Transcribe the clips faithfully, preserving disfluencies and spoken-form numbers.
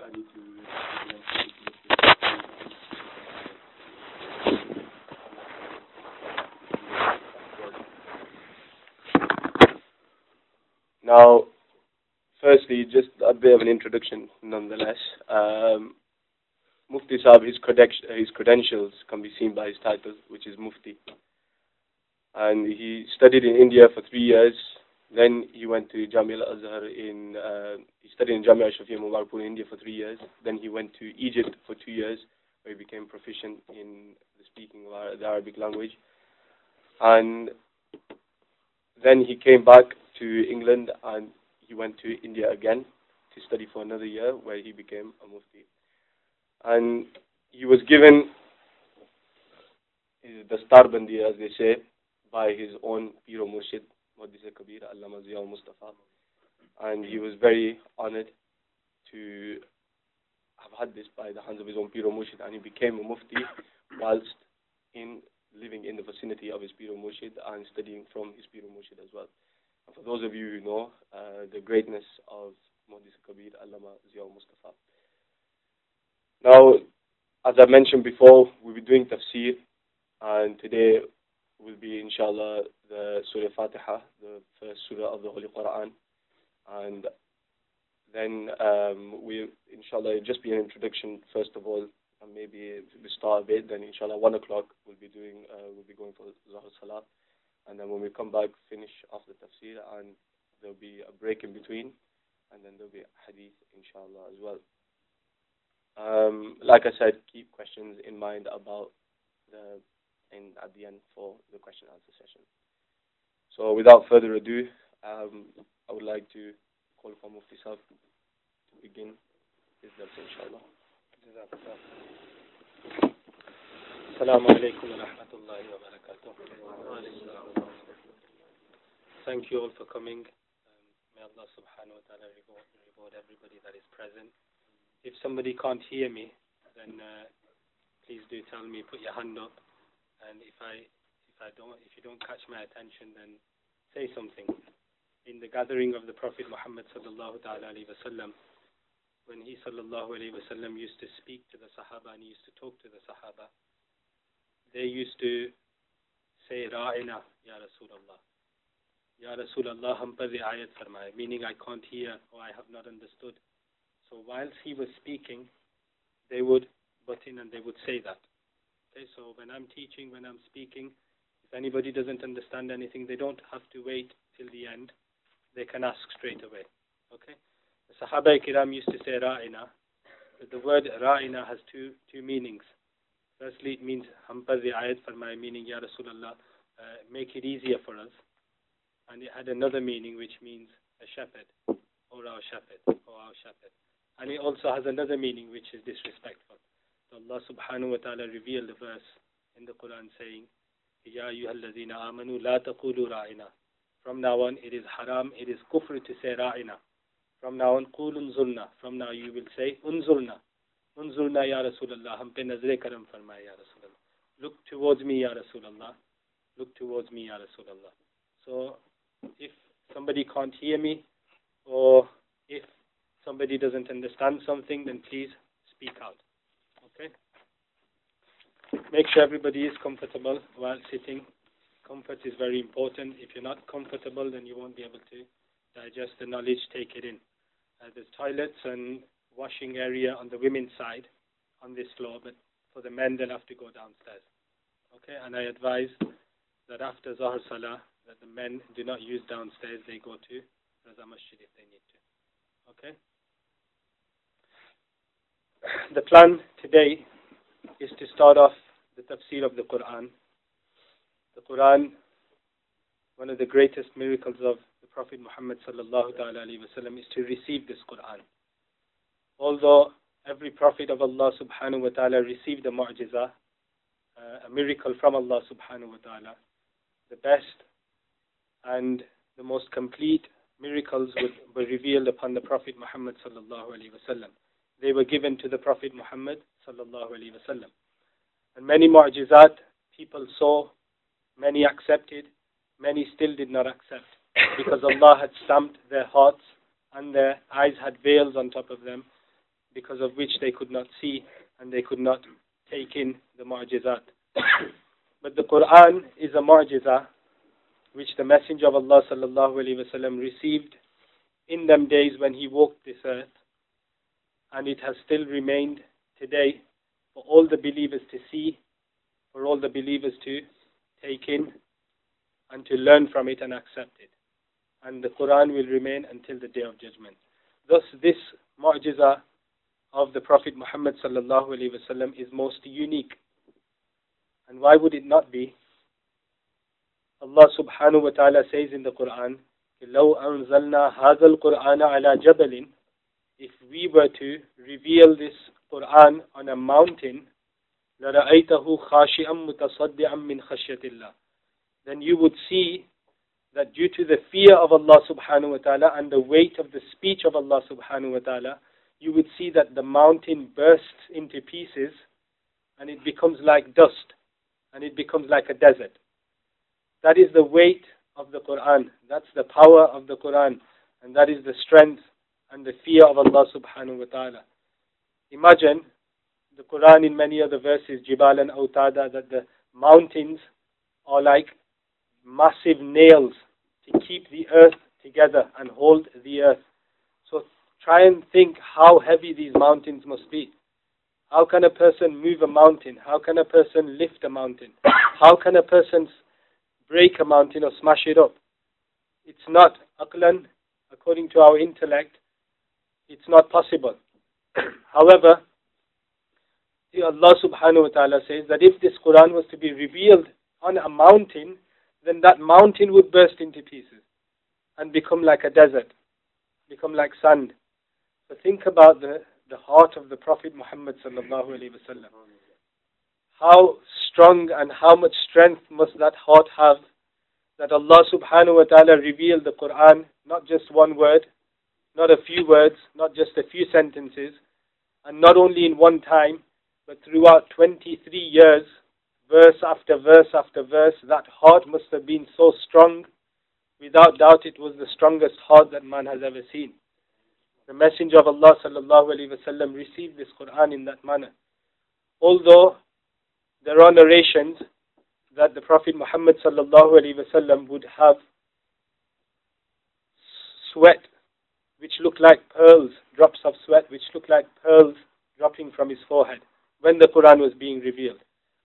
I need to. Now, firstly, just a bit of an introduction, nonetheless. Um, Mufti Sahib, his, credenti- his credentials can be seen by his title, which is Mufti. And he studied in India for three years. Then he went to Jamia al-Azhar in, uh, he studied in Jamia al-Shafi'a Mubarakpur in India for three years. Then he went to Egypt for two years, where he became proficient in the speaking of the Arabic language. And then he came back to England and he went to India again to study for another year, where he became a Mufti. And he was given the Starbandi, as they say, by his own Piro Murshid, Muhaddis Kabir, Allama Zia al-Mustafa. And he was very honored to have had this by the hands of his own Piro Murshid, and he became a Mufti whilst in living in the vicinity of his Piro Murshid and studying from his Piro Murshid as well. And for those of you who know uh, the greatness of Muhaddis Kabir, Allama Zia al-Mustafa. Now, as I mentioned before, we'll be doing tafsir, and today will be, inshallah, the Surah Fatiha, the first surah of the Holy Quran. And then um, we, inshallah, it'll just be an introduction first of all, and maybe we start a bit. Then, inshallah, one o'clock we'll be doing, uh, we'll be going for Zuhr Salah, and then when we come back, finish off the tafsir, and there'll be a break in between, and then there'll be a hadith, inshallah, as well. Um, like I said, keep questions in mind about the in at the end for the question and answer session. So without further ado, um, I would like to call upon Mufti Sahib to begin his dars, inshallah. Assalamu alaikum wa rahmatullahi wa barakatuh. Thank you all for coming. Um, may Allah subhanahu wa ta'ala reward, reward everybody that is present. If somebody can't hear me, then uh, please do tell me, put your hand up. And if I, if I don't, if you don't catch my attention, then say something. In the gathering of the Prophet Muhammad sallallahu ta'ala alayhi wa sallam, when he sallallahu alayhi wa sallam used to speak to the Sahaba and he used to talk to the Sahaba, they used to say, Ra'ina, Ya Rasulullah. Ya Rasulullah, hum par riayat farmaye, meaning I can't hear or I have not understood. So whilst he was speaking, they would butt in and they would say that. Okay, so when I'm teaching, when I'm speaking, if anybody doesn't understand anything, they don't have to wait till the end. They can ask straight away. Okay? The Sahaba Kiram used to say Ra'ina. The word Ra'ina has two two meanings. Firstly, it means Hum par riayat farmaye, meaning Ya Rasulullah, uh, make it easier for us. And it had another meaning which means a shepherd, or our shepherd, or our shepherd. And it also has another meaning which is disrespectful. So Allah subhanahu wa ta'ala revealed a verse in the Quran saying, Ya ayyuhalladhina amanu la taqulu ra'ina. From now on it is haram, it is kufr to say ra'ina. From now on, qul unzulna. From now you will say unzulna. Unzulna ya Rasulullah. Hum pe nazre karam farmaye ya Rasulullah. Look towards me ya Rasulullah. Look towards me ya Rasulullah. So if somebody can't hear me, or if somebody doesn't understand something, then please speak out. Okay? Make sure everybody is comfortable while sitting. Comfort is very important. If you're not comfortable, then you won't be able to digest the knowledge, take it in. Uh, there's toilets and washing area on the women's side on this floor, but for the men, they'll have to go downstairs. Okay? And I advise that after Zuhr Salah, that the men do not use downstairs, they go to Raza Masjid if they need to. Okay? The plan today is to start off the tafsir of the Quran. The Quran, one of the greatest miracles of the Prophet Muhammad sallallahu ta'ala alayhi wa sallam, is to receive this Quran. Although every Prophet of Allah subhanahu wa ta'ala received a mu'jiza, uh, a miracle from Allah subhanahu wa ta'ala, the best and the most complete miracles were revealed upon the Prophet Muhammad sallallahu alayhi wa sallam. They were given to the Prophet Muhammad sallallahu alayhi wa sallam. And many mu'jizat people saw, many accepted, many still did not accept, because Allah had stamped their hearts and their eyes had veils on top of them. because of which they could not see and they could not take in the mu'jizat. But the Quran is a mu'jiza which the Messenger of Allah sallallahu alaihi wasallam received in them days when he walked this earth, and it has still remained today for all the believers to see, for all the believers to take in and to learn from it and accept it. And the Quran will remain until the Day of Judgment. Thus this mu'jiza of the Prophet Muhammad sallallahu alaihi wasallam is most unique. And why would it not be? Allah subhanahu wa ta'ala says in the Quran, لَوْ أَنزَلْنَا هَذَا الْقُرْآنَ عَلَى جَبَلٍ, if we were to reveal this Quran on a mountain, لَرَأَيْتَهُ خَاشِئًا مُتَصَدِّعًا مِنْ خَشْيَةِ اللَّهِ, then you would see that due to the fear of Allah subhanahu wa ta'ala and the weight of the speech of Allah subhanahu wa ta'ala, you would see that the mountain bursts into pieces and it becomes like dust and it becomes like a desert. That is the weight of the Quran. That's the power of the Quran. And that is the strength and the fear of Allah subhanahu wa ta'ala. Imagine the Quran in many other verses, Jibalan Autada, that the mountains are like massive nails to keep the earth together and hold the earth. So try and think how heavy these mountains must be. How can a person move a mountain? How can a person lift a mountain? How can a person break a mountain or smash it up? It's not aqlan, according to our intellect, it's not possible. However, Allah subhanahu wa ta'ala says that if this Quran was to be revealed on a mountain, then that mountain would burst into pieces and become like a desert, become like sand. So think about the, the heart of the Prophet Muhammad sallallahu alaihi wasallam. How strong and how much strength must that heart have that Allah subhanahu wa ta'ala revealed the Quran, not just one word, not a few words, not just a few sentences, and not only in one time, but throughout twenty-three years, verse after verse after verse. That heart must have been so strong. Without doubt, it was the strongest heart that man has ever seen. The Messenger of Allah sallallahu alaihi wasallam received this Quran in that manner. Although there are narrations that the Prophet Muhammad sallallahu alaihi wasallam would have sweat which looked like pearls, drops of sweat which looked like pearls dropping from his forehead when the Quran was being revealed.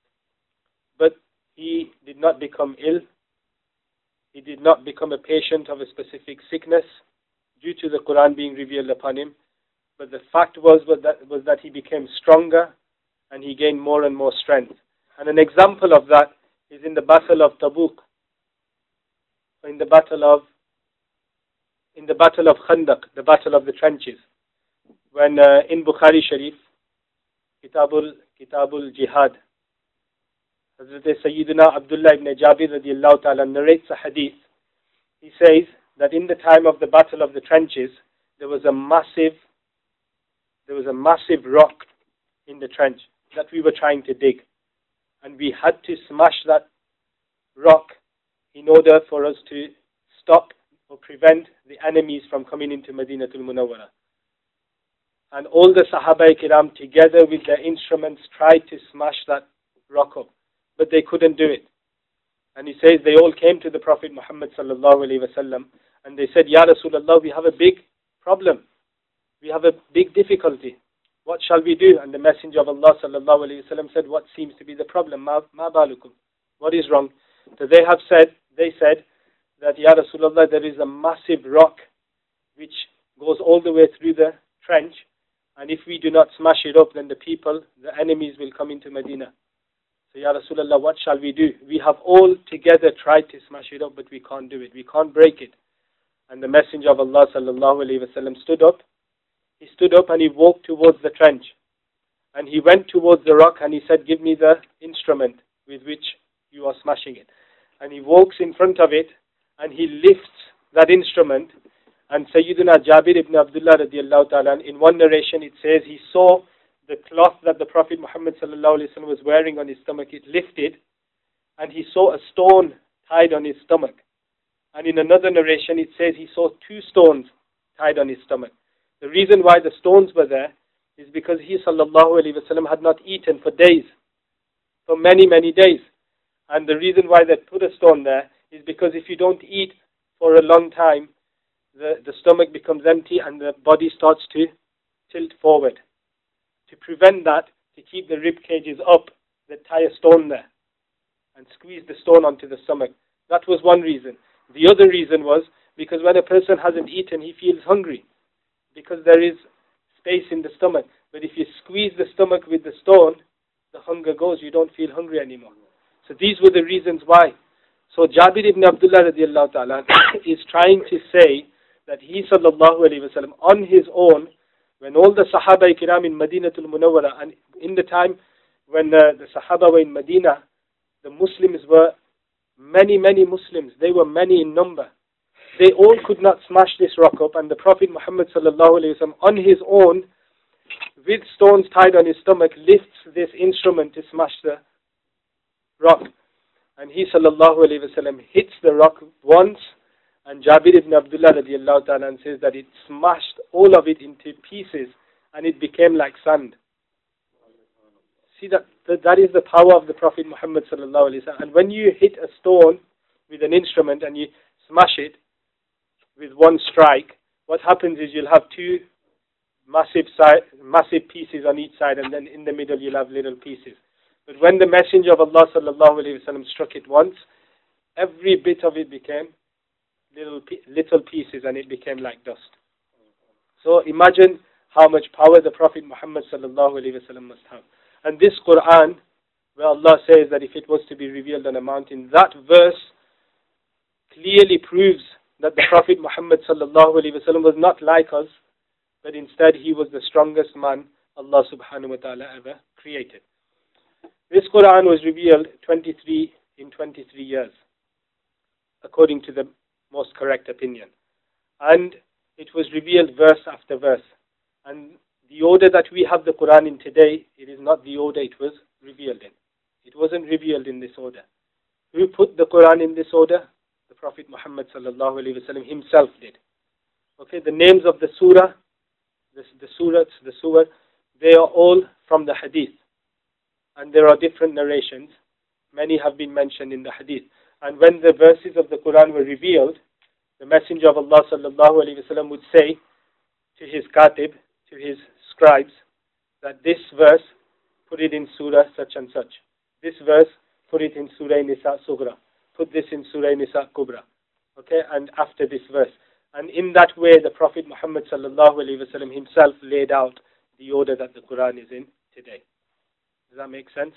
But he did not become ill. He did not become a patient of a specific sickness due to the Quran being revealed upon him. But the fact was, was, that, was that he became stronger and he gained more and more strength. And an example of that is in the Battle of Tabuk, in the Battle of in the Battle of Khandaq, the Battle of the Trenches, when uh, in Bukhari Sharif, Kitabul Kitabul Jihad, Hazrat Sayyidina Abdullah ibn Jabir radiallahu ta'ala narrates a hadith. He says that in the time of the Battle of the Trenches, there was a massive, there was a massive rock in the trench that we were trying to dig. And we had to smash that rock in order for us to stop or prevent the enemies from coming into Madinatul Munawwara. And all the Sahaba-i-Kiram together with their instruments tried to smash that rock up. But they couldn't do it. And he says they all came to the Prophet Muhammad sallallahu alaihi wasallam and they said, Ya Rasulullah, we have a big problem. We have a big difficulty. What shall we do? And the Messenger of Allah sallallahu alaihi wasallam said, what seems to be the problem? Ma, ma balukum. What is wrong? So they have said, they said that, Ya Rasulullah, there is a massive rock which goes all the way through the trench, and if we do not smash it up, then the people, the enemies will come into Medina. So Ya Rasulullah, what shall we do? We have all together tried to smash it up, but we can't do it. We can't break it. And the Messenger of Allah sallallahu alaihi wasallam stood up. He stood up and he walked towards the trench. And he went towards the rock and he said, give me the instrument with which you are smashing it. And he walks in front of it and he lifts that instrument. And Sayyidina Jabir ibn Abdullah radiallahu ta'ala, in one narration it says he saw the cloth that the Prophet Muhammad sallallahu alaihi wasallam was wearing on his stomach. It lifted and he saw a stone tied on his stomach. And in another narration it says he saw two stones tied on his stomach. The reason why the stones were there is because he sallallahu alaihi wasallam had not eaten for days, for many, many days. And the reason why they put a stone there is because if you don't eat for a long time, the, the stomach becomes empty and the body starts to tilt forward. To prevent that, to keep the rib cages up, they tie a stone there and squeeze the stone onto the stomach. That was one reason. The other reason was because when a person hasn't eaten, he feels hungry because there is space in the stomach. But if you squeeze the stomach with the stone, the hunger goes. You don't feel hungry anymore. So these were the reasons why. So Jabir ibn Abdullah radiallahu ta'ala is trying to say that he sallallahu alayhi wa sallam on his own, when all the Sahaba Kiram in Madinatul Munawwara, and in the time when uh, the Sahaba were in Medina, the Muslims were many, many Muslims. They were many in number. They all could not smash this rock up, and the Prophet Muhammad sallallahu alayhi wa sallam on his own, with stones tied on his stomach, lifts this instrument to smash the rock. And he sallallahu alayhi wa sallam hits the rock once, and Jabir ibn Abdullah radiallahu ta'ala says that it smashed all of it into pieces and it became like sand. See, that, that that is the power of the Prophet Muhammad sallallahu alayhi wa sallam. And when you hit a stone with an instrument and you smash it with one strike, what happens is you'll have two massive side, massive pieces on each side, and then in the middle you'll have little pieces. But when the Messenger of Allah sallallahu alayhi wa sallam struck it once, every bit of it became little little pieces and it became like dust. So imagine how much power the Prophet Muhammad sallallahu alayhi wa sallam must have. And this Quran, where Allah says that if it was to be revealed on a mountain, that verse clearly proves that the Prophet Muhammad sallallahu alayhi wa sallam was not like us, but instead he was the strongest man Allah subhanahu wa ta'ala ever created. This Quran was revealed twenty-three in twenty-three years, according to the most correct opinion. And it was revealed verse after verse. And the order that we have the Quran in today, it is not the order it was revealed in. It wasn't revealed in this order. Who put the Quran in this order? The Prophet Muhammad sallallahu alaihi wasallam himself did. Okay, the names of the surah, the, the surahs, the surah, they are all from the hadith. And there are different narrations. Many have been mentioned in the hadith. And when the verses of the Quran were revealed, the Messenger of Allah sallallahu alaihi wasallam would say to his katib, to his scribes, that this verse, put it in surah such and such. This verse, put it in surah Nisa Sughra. Put this in surah Nisa Kubra. Okay, and after this verse. And in that way, the Prophet Muhammad sallallahu alaihi wasallam himself laid out the order that the Quran is in today. Does that make sense?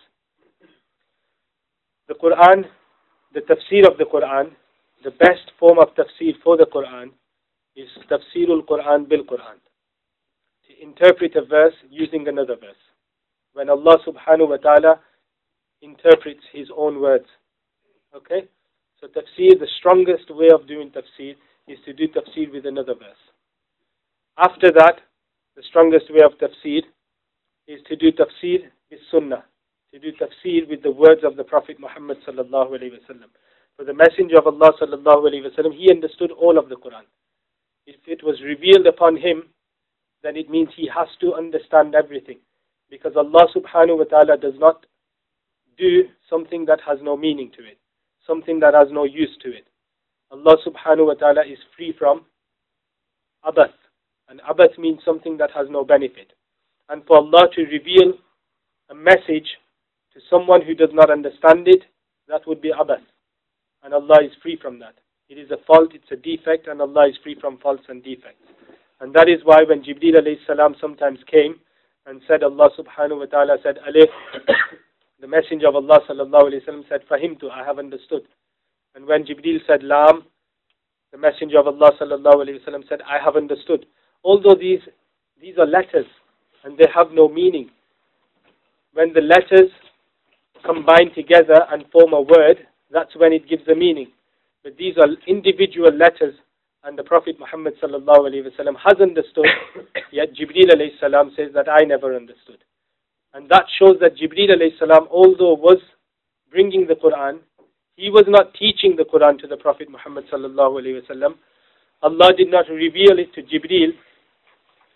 The Quran, the tafsir of the Quran, the best form of tafsir for the Quran is tafsirul Quran bil Quran. To interpret a verse using another verse. When Allah subhanahu wa ta'ala interprets His own words. Okay? So tafsir, the strongest way of doing tafsir is to do tafsir with another verse. After that, the strongest way of tafsir is to do tafsir with sunnah. To do tafsir with the words of the Prophet Muhammad sallallahu alayhi wa sallam. For the Messenger of Allah sallallahu alayhi wa sallam, he understood all of the Quran. If it was revealed upon him, then it means he has to understand everything. Because Allah subhanahu wa ta'ala does not do something that has no meaning to it. Something that has no use to it. Allah subhanahu wa ta'ala is free from abath. And abath means something that has no benefit. And for Allah to reveal a message to someone who does not understand it, that would be abath. And Allah is free from that. It is a fault, it's a defect, and Allah is free from faults and defects. And that is why when Jibreel alayhi salam sometimes came and said, Allah subhanahu wa ta'ala said, Alif, the Messenger of Allah sallallahu alayhi wa sallam said, Fahimtu, I have understood. And when Jibreel said, Lam, the Messenger of Allah sallallahu alayhi wa sallam said, I have understood. Although these, these are letters, and they have no meaning. When the letters combine together and form a word, that's when it gives a meaning. But these are individual letters, and the Prophet Muhammad sallallahu alaihi wasallam has understood, yet Jibreel alayhi salam says that I never understood. And that shows that Jibreel alayhi salam, although was bringing the Quran, he was not teaching the Quran to the Prophet Muhammad sallallahu alaihi wasallam. Allah did not reveal it to Jibreel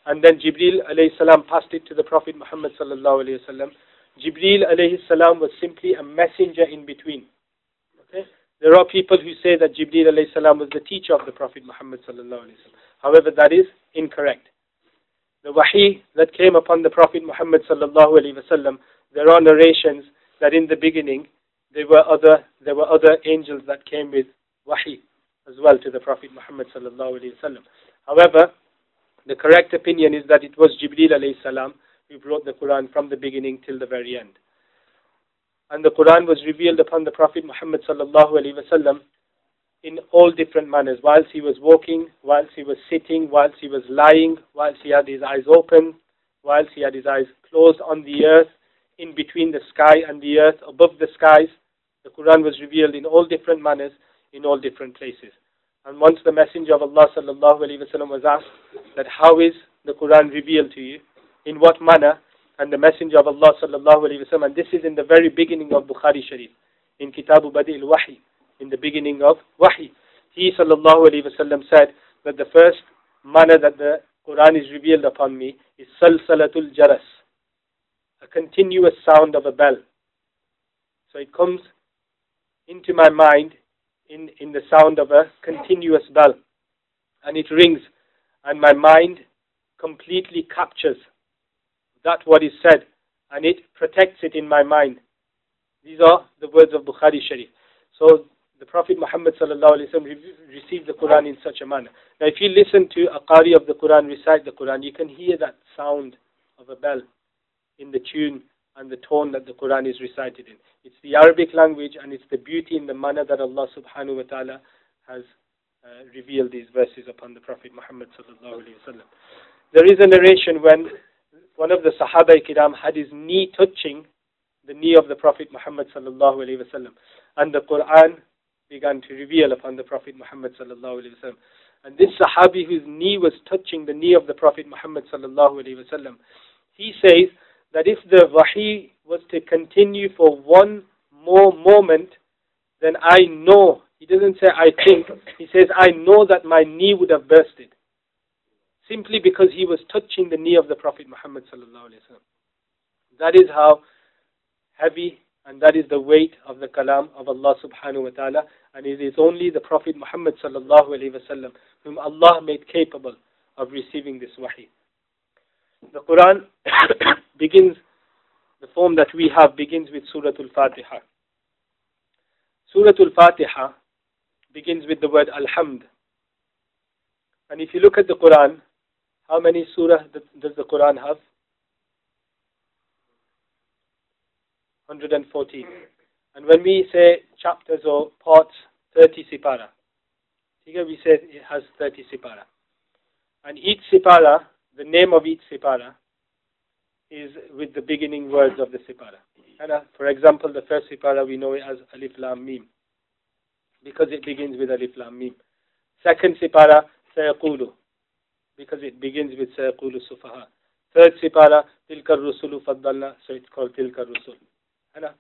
and then Jibreel alayhi salam passed it to the Prophet Muhammad sallallahu alayhi wasallam. Jibreel alayhi salam was simply a messenger in between. Okay? There are people who say that Jibreel alayhi salam was the teacher of the Prophet Muhammad sallallahu alayhi wasallam. However, that is incorrect. The wahi that came upon the Prophet Muhammad sallallahu alayhi wasallam, there are narrations that in the beginning there were other there were other angels that came with wahi as well to the Prophet Muhammad sallallahu alayhi wasallam. However, the correct opinion is that it was Jibreel alayhi salam who brought the Quran from the beginning till the very end. And the Quran was revealed upon the Prophet Muhammad sallallahu alayhi wasallam in all different manners. Whilst he was walking, whilst he was sitting, whilst he was lying, whilst he had his eyes open, whilst he had his eyes closed on the earth, in between the sky and the earth, above the skies. The Quran was revealed in all different manners, in all different places. And once the Messenger of Allah sallallahu alaihi wasallam was asked that how is the Quran revealed to you, in what manner, and the Messenger of Allah sallallahu alaihi wasallam, and this is in the very beginning of Bukhari Sharif, in Kitabu Badi al-Wahi, in the beginning of Wahi, he sallallahu alaihi wasallam said that the first manner that the Quran is revealed upon me is salsalatul jaras, a continuous sound of a bell. So it comes into my mind in, in the sound of a continuous bell, and it rings, and my mind completely captures that what is said, and it protects it in my mind. These are the words of Bukhari Sharif. So the Prophet Muhammad sallallahu alaihi wasallam re- received the Quran in such a manner. Now if you listen to a Qari of the Quran recite the Quran, you can hear that sound of a bell in the tune and the tone that the Quran is recited in. It's the Arabic language, and it's the beauty in the manner that Allah subhanahu wa ta'ala has uh, revealed these verses upon the Prophet Muhammad sallallahu alaihi wasallam. There is a narration when one of the Sahaba-i-Kiram had his knee touching the knee of the Prophet Muhammad sallallahu alaihi wasallam, and the Quran began to reveal upon the Prophet Muhammad sallallahu alaihi wasallam. And this Sahabi whose knee was touching the knee of the Prophet Muhammad sallallahu alaihi wasallam, he says that if the wahi was to continue for one more moment, then I know, he doesn't say I think, he says I know that my knee would have bursted, simply because he was touching the knee of the Prophet Muhammad sallallahu alaihi wasallam. That is how heavy and that is the weight of the kalam of Allah subhanahu wa ta'ala, and it is only the Prophet Muhammad sallallahu alaihi wasallam whom Allah made capable of receiving this wahi. The Quran begins, the form that we have begins with Surah Al-Fatiha. Surah Al-Fatiha begins with the word Alhamd. And if you look at the Quran, how many surah does the Quran have? one hundred fourteen. And when we say chapters or parts, thirty sipara. Here we say it has thirty sipara. And each sipara, the name of each sipara, is with the beginning words of the sipara. And uh, for example, the first sipara we know it as Alif Lam Mim, because it begins with Alif Lam Mim. Second sipara, Sayaqulu, because it begins with Sayaqulu Sufaha. Third sipara, Tilka Rusulu Faddalna, so it's called Tilka Rusul. And, uh,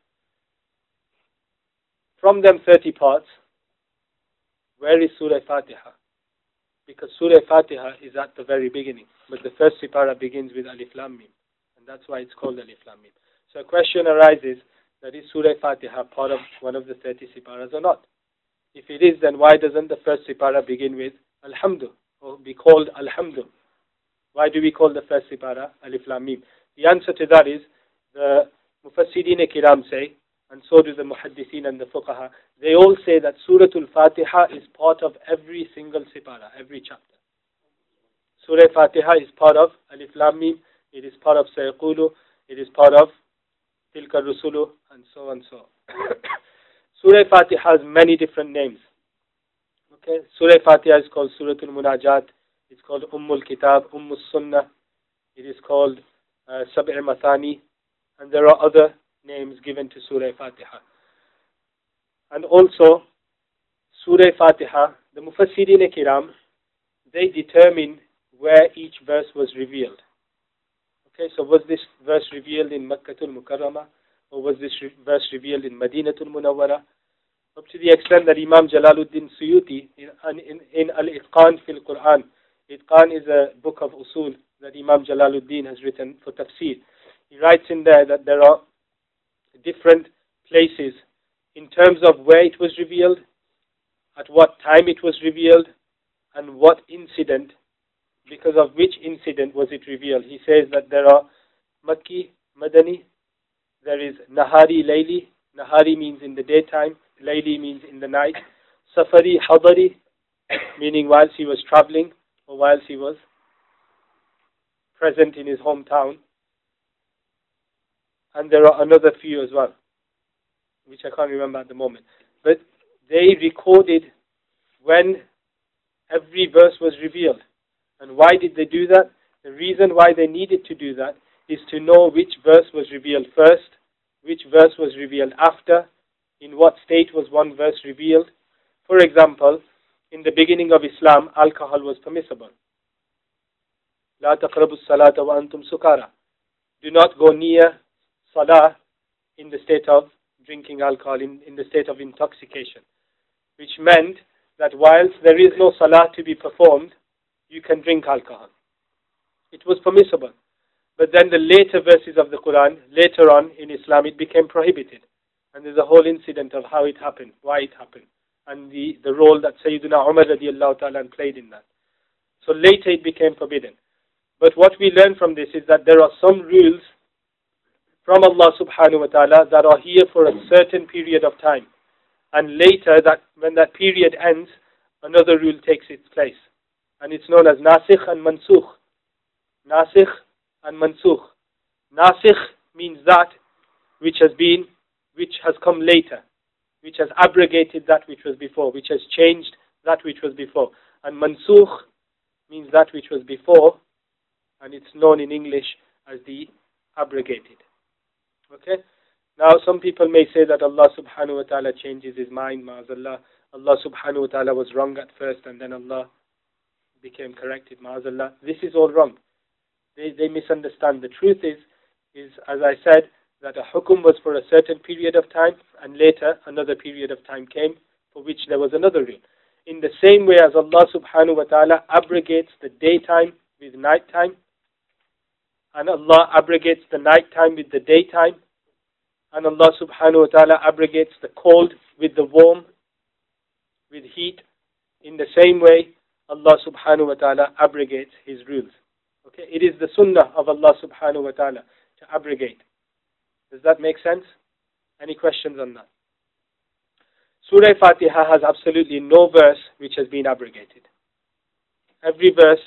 from them thirty parts, where is Surah Fatiha? Because Surah Fatiha is at the very beginning, but the first sipara begins with Alif Lam Mim, and that's why it's called Alif Lam Mim. So a question arises, that is Surah Fatiha part of one of the thirty siparas or not? If it is, then why doesn't the first sipara begin with Alhamdu, or be called Alhamdu? Why do we call the first sipara Alif Lam Mim? The answer to that is, the Mufassirin Kiram say, and so do the Muhaddithin and the Fuqaha, they all say that Surah Al-Fatiha is part of every single sipara, every chapter. Surah Fatiha is part of Alif Lam Mim, it is part of Sayaqulu, it is part of Tilka Rusulu, and so and so. Surah Fatiha has many different names. Okay, Surah Fatiha is called Surah Al-Munajat, it's called Ummul Kitab, Ummul Sunnah, it is called uh, Sab'i Mathani, and there are other names given to Surah Fatiha. And also, Surah Fatiha, the Mufassirin Kiram, they determine where each verse was revealed. Okay, so was this verse revealed in Makkatul Mukarramah, or was this re- verse revealed in Madinatul Munawwara? Up to the extent that Imam Jalaluddin Suyuti, in, in, in Al-Itqan fil Quran, Itqan is a book of usul that Imam Jalaluddin has written for tafsir. He writes in there that there are different places in terms of where it was revealed, at what time it was revealed, and what incident, because of which incident was it revealed. He says that there are Makki, Madani, there is Nahari, Layli. Nahari means in the daytime, Layli means in the night. Safari, Hadari, meaning whilst he was traveling or whilst he was present in his hometown. And there are another few as well, which I can't remember at the moment. But they recorded when every verse was revealed. And why did they do that? The reason why they needed to do that is to know which verse was revealed first, which verse was revealed after, in what state was one verse revealed. For example, in the beginning of Islam, alcohol was permissible. La taqrabu salata wa antum sukara. Do not go near salah in the state of drinking alcohol, in, in the state of intoxication. Which meant that whilst there is no salah to be performed, you can drink alcohol. It was permissible. But then the later verses of the Quran, later on in Islam, it became prohibited. And there's a whole incident of how it happened, why it happened, and the, the role that Sayyidina Umar radiallahu ta'ala played in that. So later it became forbidden. But what we learn from this is that there are some rules from Allah subhanahu wa ta'ala that are here for a certain period of time. And later, that when that period ends, another rule takes its place. And it's known as Nasikh and Mansukh. Nasikh and Mansukh. Nasikh means that which has been, which has come later, which has abrogated that which was before, which has changed that which was before. And Mansukh means that which was before, and it's known in English as the abrogated. Okay? Now some people may say that Allah subhanahu wa ta'ala changes his mind, ma'azallah. Allah subhanahu wa ta'ala was wrong at first and then Allah became corrected, ma'azallah. This is all wrong. They, they misunderstand. The truth is, is, as I said, that a hukum was for a certain period of time and later another period of time came for which there was another rule. In the same way as Allah subhanahu wa ta'ala abrogates the daytime with nighttime, and Allah abrogates the nighttime with the daytime, and Allah subhanahu wa ta'ala abrogates the cold with the warm, with heat. In the same way, Allah subhanahu wa ta'ala abrogates his rules. Okay, it is the sunnah of Allah subhanahu wa ta'ala to abrogate. Does that make sense? Any questions on that? Surah Fatiha has absolutely no verse which has been abrogated. Every verse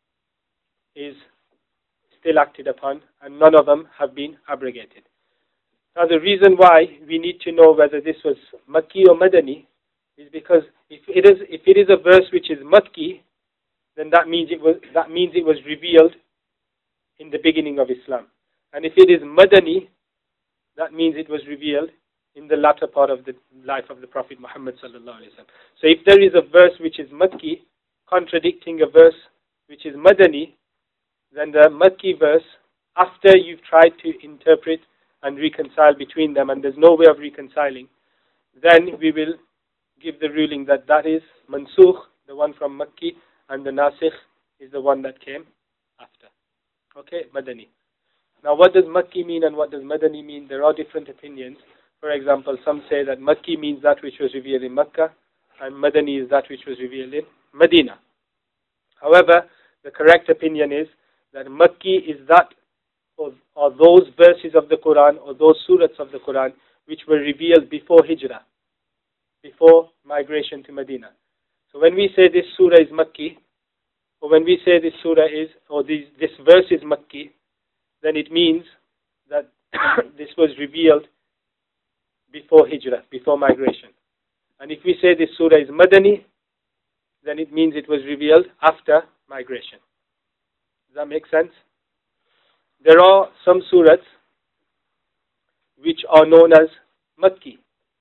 is still acted upon, and none of them have been abrogated. Now the reason why we need to know whether this was Makki or Madani is because if it is if it is a verse which is Makki, then that means it was that means it was revealed in the beginning of Islam. And if it is Madani, that means it was revealed in the latter part of the life of the Prophet Muhammad sallallahu alaihi wasallam. So if there is a verse which is Makki contradicting a verse which is Madani, then the Makki verse, after you've tried to interpret and reconcile between them, and there's no way of reconciling, then we will give the ruling that that is Mansukh, the one from Makki, and the Nasikh is the one that came after. Okay, Madani. Now what does Makki mean and what does Madani mean? There are different opinions. For example, some say that Makki means that which was revealed in Makkah, and Madani is that which was revealed in Medina. However, the correct opinion is that Makki is that, or, or those verses of the Quran, or those surahs of the Quran, which were revealed before Hijrah, before migration to Medina. So when we say this surah is Makki, or when we say this surah is, or this, this verse is Makki, then it means that this was revealed before Hijrah, before migration. And if we say this surah is Madani, then it means it was revealed after migration. Does that make sense? There are some surahs which are known as Makki.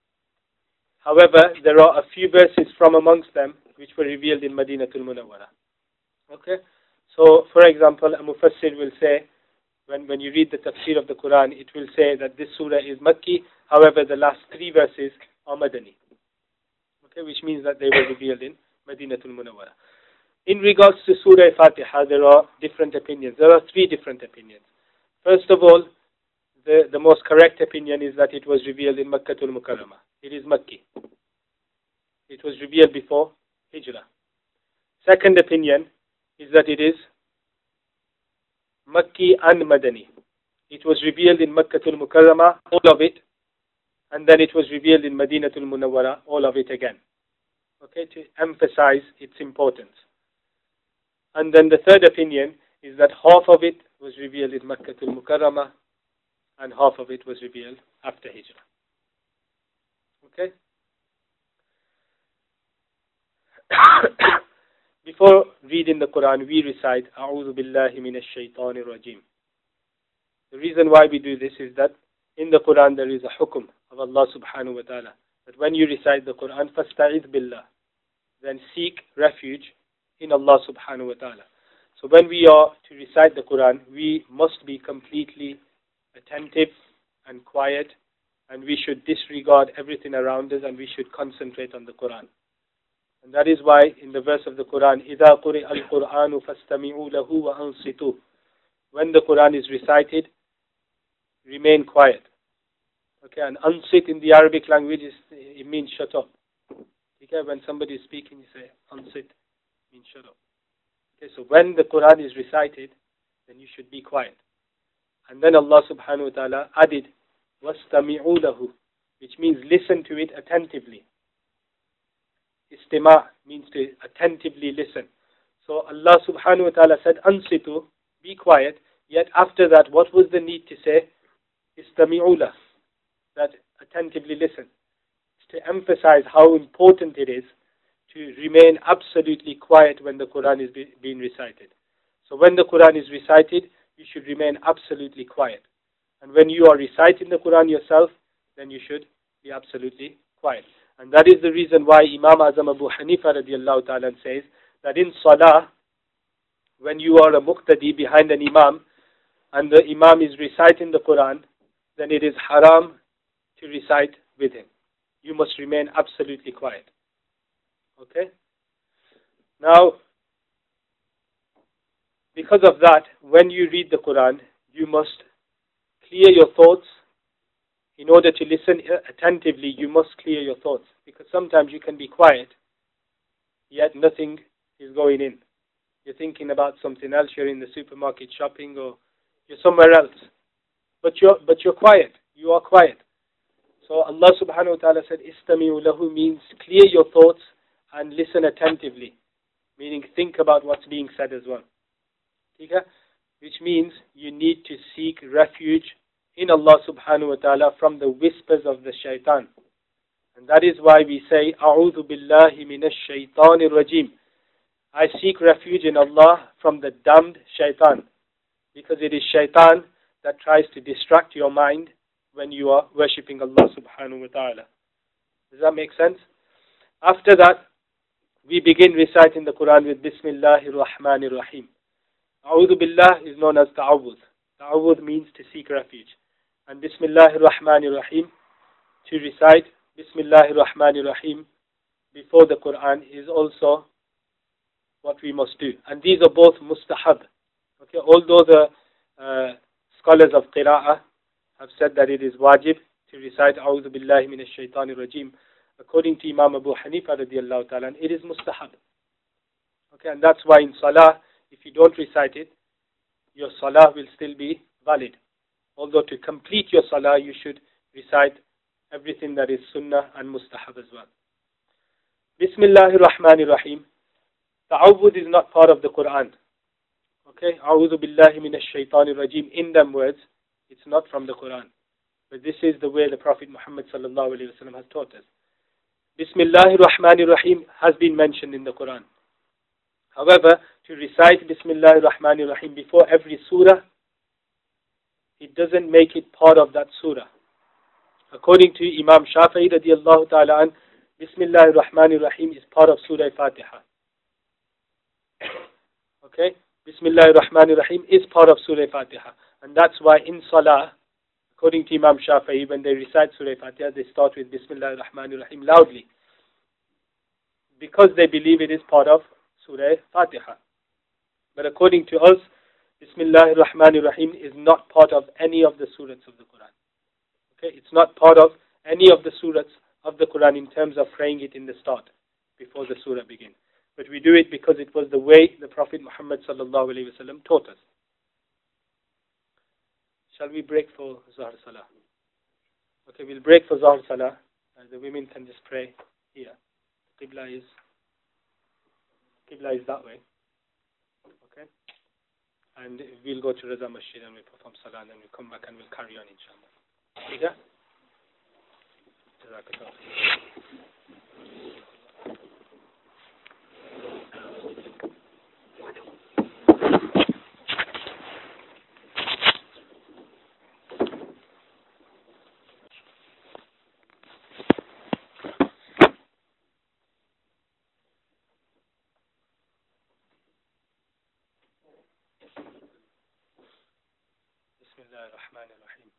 However, there are a few verses from amongst them which were revealed in Madinatul Munawwara. Okay? So, for example, a Mufassir will say, when, when you read the tafsir of the Quran, it will say that this surah is Makki, however, the last three verses are Madani. Okay? Which means that they were revealed in Madinatul Munawwara. In regards to Surah Fatiha, there are different opinions. There are three different opinions. First of all, the, the most correct opinion is that it was revealed in Makkatul Mukarramah. It is Makki. It was revealed before Hijrah. Second opinion is that it is Makki and Madani. It was revealed in Makkatul Mukarramah, all of it, and then it was revealed in Madinatul Munawwara, all of it again. Okay, to emphasize its importance. And then the third opinion is that half of it was revealed in Makkatul Mukarramah and half of it was revealed after Hijrah. Okay? Before reading the Quran, we recite A'udhu Billahi Minash Shaitanir Rajim. The reason why we do this is that in the Quran there is a hukum of Allah subhanahu wa ta'ala that when you recite the Quran, فَاسْتَعِذْ بِاللَّهِ, then seek refuge in Allah subhanahu wa ta'ala. So when we are to recite the Quran, we must be completely attentive and quiet, and we should disregard everything around us and we should concentrate on the Quran. And that is why in the verse of the Quran, إِذَا قُرِئَ الْقُرْآنُ فَاسْتَمِعُوا لَهُ وَأَنصِتُوا, when the Quran is recited, remain quiet. Okay, and unsit in the Arabic language, is, it means shut up. Okay, when somebody is speaking, you say unsit, means shut up. Okay, so when the Quran is recited, then you should be quiet. And then Allah subhanahu wa ta'ala added, وَاسْتَمِعُوا لَهُ, which means listen to it attentively. Istima' means to attentively listen. So Allah subhanahu wa ta'ala said, Ansitu, be quiet. Yet after that, what was the need to say? Istami'u lah, that attentively listen. It's to emphasize how important it is to remain absolutely quiet when the Quran is be, being recited. So when the Quran is recited, you should remain absolutely quiet. And when you are reciting the Quran yourself, then you should be absolutely quiet. And that is the reason why Imam Azam Abu Hanifa radiallahu ta'ala says that in Salah, when you are a muqtadi behind an Imam, and the Imam is reciting the Quran, then it is haram to recite with him. You must remain absolutely quiet. Okay? Now, because of that, when you read the Quran, you must clear your thoughts. In order to listen attentively, you must clear your thoughts. Because sometimes you can be quiet, yet nothing is going in. You're thinking about something else, you're in the supermarket shopping, or you're somewhere else. But you're, but you're quiet. You are quiet. So Allah subhanahu wa ta'ala said, Istami'u lahu means clear your thoughts and listen attentively. Meaning think about what's being said as well. Okay? Which means you need to seek refuge in Allah subhanahu wa ta'ala from the whispers of the shaitan. And that is why we say, A'udhu billahi minash shaitanir rajim. I seek refuge in Allah from the damned shaitan. Because it is shaitan that tries to distract your mind when you are worshipping Allah subhanahu wa ta'ala. Does that make sense? After that, we begin reciting the Quran with Bismillahir Rahmanir Rahim. A'udhu billah is known as ta'awudh. Ta'awudh means to seek refuge. And Bismillahir Rahmanir Rahim, to recite Bismillahir Rahmanir Rahim before the Quran is also what we must do. And these are both mustahab. Okay, although the uh, scholars of Qira'ah have said that it is wajib to recite A'udhu Billahi Minash Shaitanir Rajim, according to Imam Abu Hanifa radiallahu ta'ala, it is mustahab. Okay, and that's why in Salah, if you don't recite it, your Salah will still be valid. Although to complete your Salah, you should recite everything that is Sunnah and Mustahab as well. Bismillahir Rahmanir Rahim. Ta'awudh is not part of the Quran. Okay, A'udhu Billahi Minash Shaitanir Rajim. In them words, it's not from the Quran. But this is the way the Prophet Muhammad sallallahu alaihi wasallam has taught us. Bismillahir Rahmanir Rahim has been mentioned in the Quran. However, to recite Bismillahir Rahmanir Rahim before every surah, it doesn't make it part of that surah. According to Imam Shafi'i radiallahu ta'ala an, Bismillahir Rahmanir Rahim is part of Surah Fatiha. Okay? Bismillahir Rahmanir Rahim is part of Surah Fatiha. And that's why in Salah, according to Imam Shafi'i, when they recite Surah Fatiha, they start with Bismillahir Rahmanir Rahim loudly. Because they believe it is part of Surah Fatiha. But according to us, Bismillahir Rahmanir Rahim is not part of any of the surahs of the Quran. Okay, it's not part of any of the surahs of the Quran in terms of praying it in the start, before the surah begins. But we do it because it was the way the Prophet Muhammad sallallahu alaihi wasallam taught us. Shall we break for Zuhr Salah? Okay, we'll break for Zuhr Salah, and the women can just pray here. Qibla is Qibla is that way. Okay, and we'll go to Raza Masjid and we'll perform Salah, and then we'll come back and we'll carry on, inshallah. Okay? Jazakallah. Bismillahirrahmanirrahim.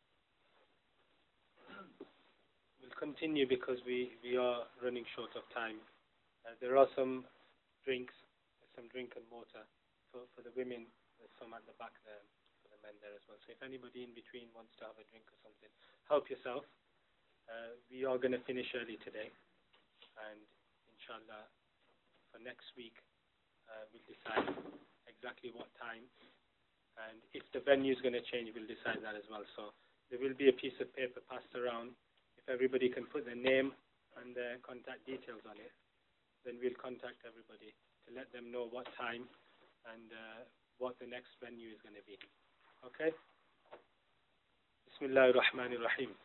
We'll continue because we, we are running short of time. Uh, there are some drinks, some drink and water for, for the women. There's some at the back there, for the men there as well. So if anybody in between wants to have a drink or something, help yourself. Uh, we are going to finish early today. And inshallah, for next week, uh, we'll decide exactly what time. And if the venue is going to change, we'll decide that as well. So there will be a piece of paper passed around. If everybody can put their name and their contact details on it, then we'll contact everybody to let them know what time and uh, what the next venue is going to be. Okay? Bismillahir Rahmanir Rahim.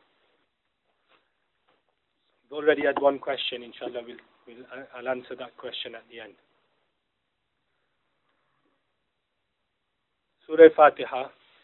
We've already had one question. Inshallah, we'll, we'll, I'll answer that question at the end. Surah Fatiha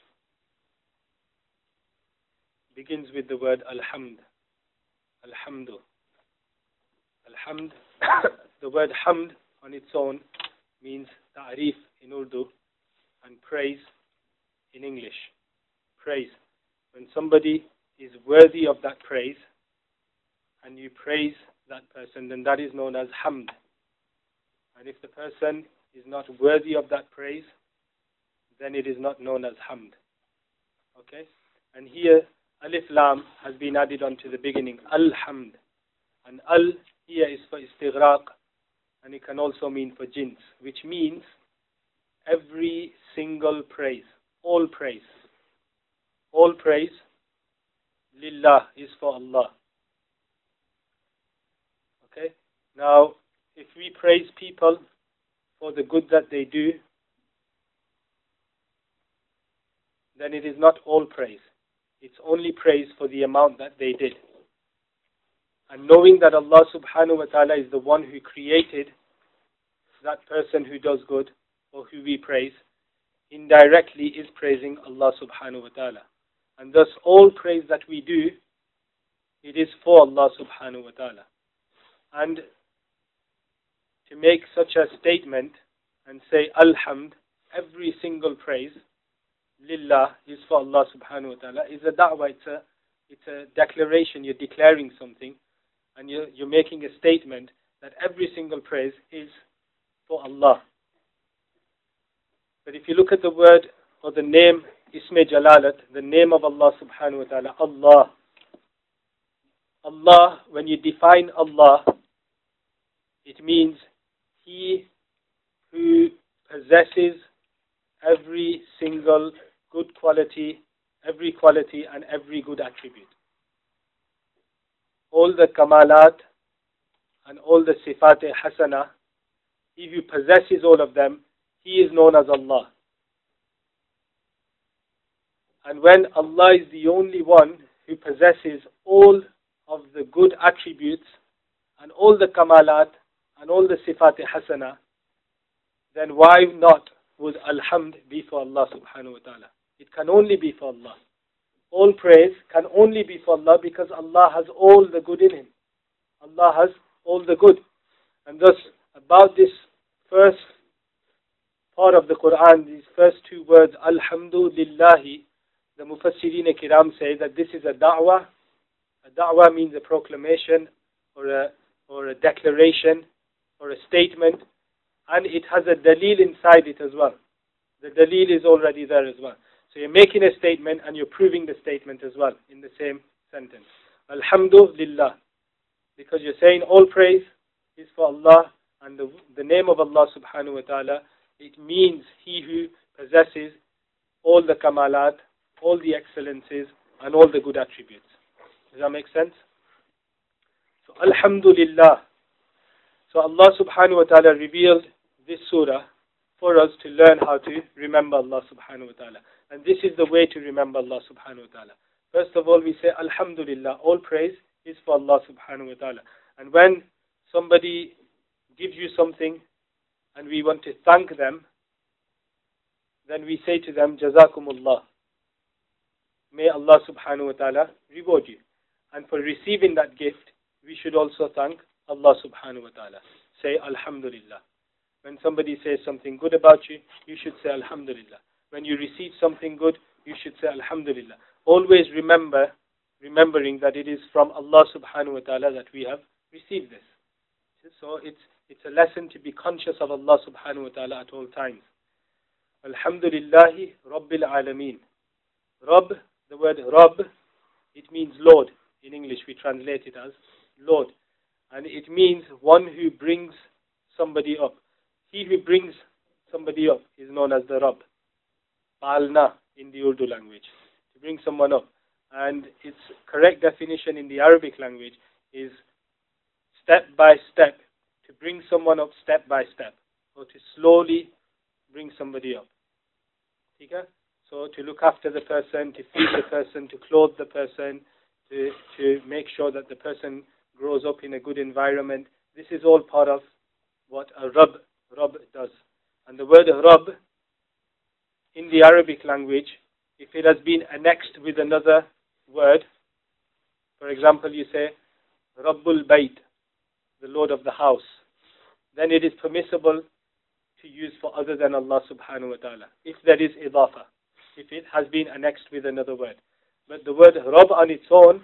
begins with the word Alhamd. Alhamdu. Alhamd. The word Hamd on its own means ta'rif in Urdu and praise in English. Praise. When somebody is worthy of that praise and you praise that person, then that is known as Hamd. And if the person is not worthy of that praise, then it is not known as Hamd. Okay? And here, Alif Lam has been added onto the beginning, Al-Hamd. And Al here is for istighraq, and it can also mean for jins, which means every single praise, all praise. All praise, Lillah, is for Allah. Okay? Now, if we praise people for the good that they do, then it is not all praise. It's only praise for the amount that they did. And knowing that Allah subhanahu wa ta'ala is the one who created that person who does good or who we praise, indirectly is praising Allah subhanahu wa ta'ala. And thus all praise that we do, it is for Allah subhanahu wa ta'ala. And to make such a statement and say Alhamd, every single praise, Lillah, is for Allah subhanahu wa ta'ala, is a da'wah, it's a, it's a declaration. You're declaring something and you're, you're making a statement that every single praise is for Allah. But if you look at the word or the name Isme Jalalat, the name of Allah subhanahu wa ta'ala, Allah. Allah, when you define Allah, it means He who possesses every single good quality, every quality and every good attribute. All the kamalat and all the sifat hasana, he who possesses all of them, he is known as Allah. And when Allah is the only one who possesses all of the good attributes and all the kamalat and all the sifat hasana, then why not would Alhamd be for Allah subhanahu wa ta'ala? It can only be for Allah. All praise can only be for Allah because Allah has all the good in Him. Allah has all the good. And thus, about this first part of the Quran, these first two words, Alhamdulillahi, the Mufassirin Kiram say that this is a da'wah. A da'wah means a proclamation or a, or a declaration or a statement. and it has a dalil inside it as well. The dalil is already there as well. So you're making a statement and you're proving the statement as well in the same sentence. Alhamdulillah. Because you're saying all praise is for Allah, and the, the name of Allah subhanahu wa ta'ala, it means He who possesses all the kamalat, all the excellences, and all the good attributes. Does that make sense? So Alhamdulillah. So Allah subhanahu wa ta'ala revealed this surah for us to learn how to remember Allah subhanahu wa ta'ala. And this is the way to remember Allah subhanahu wa ta'ala. First of all, we say Alhamdulillah. All praise is for Allah subhanahu wa ta'ala. And when somebody gives you something and we want to thank them, then we say to them, Jazakumullah. May Allah subhanahu wa ta'ala reward you. And for receiving that gift, we should also thank Allah subhanahu wa ta'ala. Say Alhamdulillah. When somebody says something good about you, you should say Alhamdulillah. When you receive something good, you should say Alhamdulillah. Always remember, remembering that it is from Allah subhanahu wa ta'ala that we have received this. So it's it's a lesson to be conscious of Allah subhanahu wa ta'ala at all times. Alhamdulillahi Rabbil Alameen. Rabb, the word Rabb, it means Lord. In English we translate it as Lord. And it means one who brings somebody up. He who brings somebody up is known as the Rabb. Palna in the Urdu language. To bring someone up. And its correct definition in the Arabic language is step by step. To bring someone up step by step. Or to slowly bring somebody up. Okay? So to look after the person, to feed the person, to clothe the person, to, to make sure that the person grows up in a good environment. This is all part of what a Rabb, Rabb does. And the word Rabb in the Arabic language, if it has been annexed with another word, for example, you say Rabbul Bayt, the Lord of the house, then it is permissible to use for other than Allah subhanahu wa ta'ala, if there is idafa, if it has been annexed with another word. But the word Rabb on its own,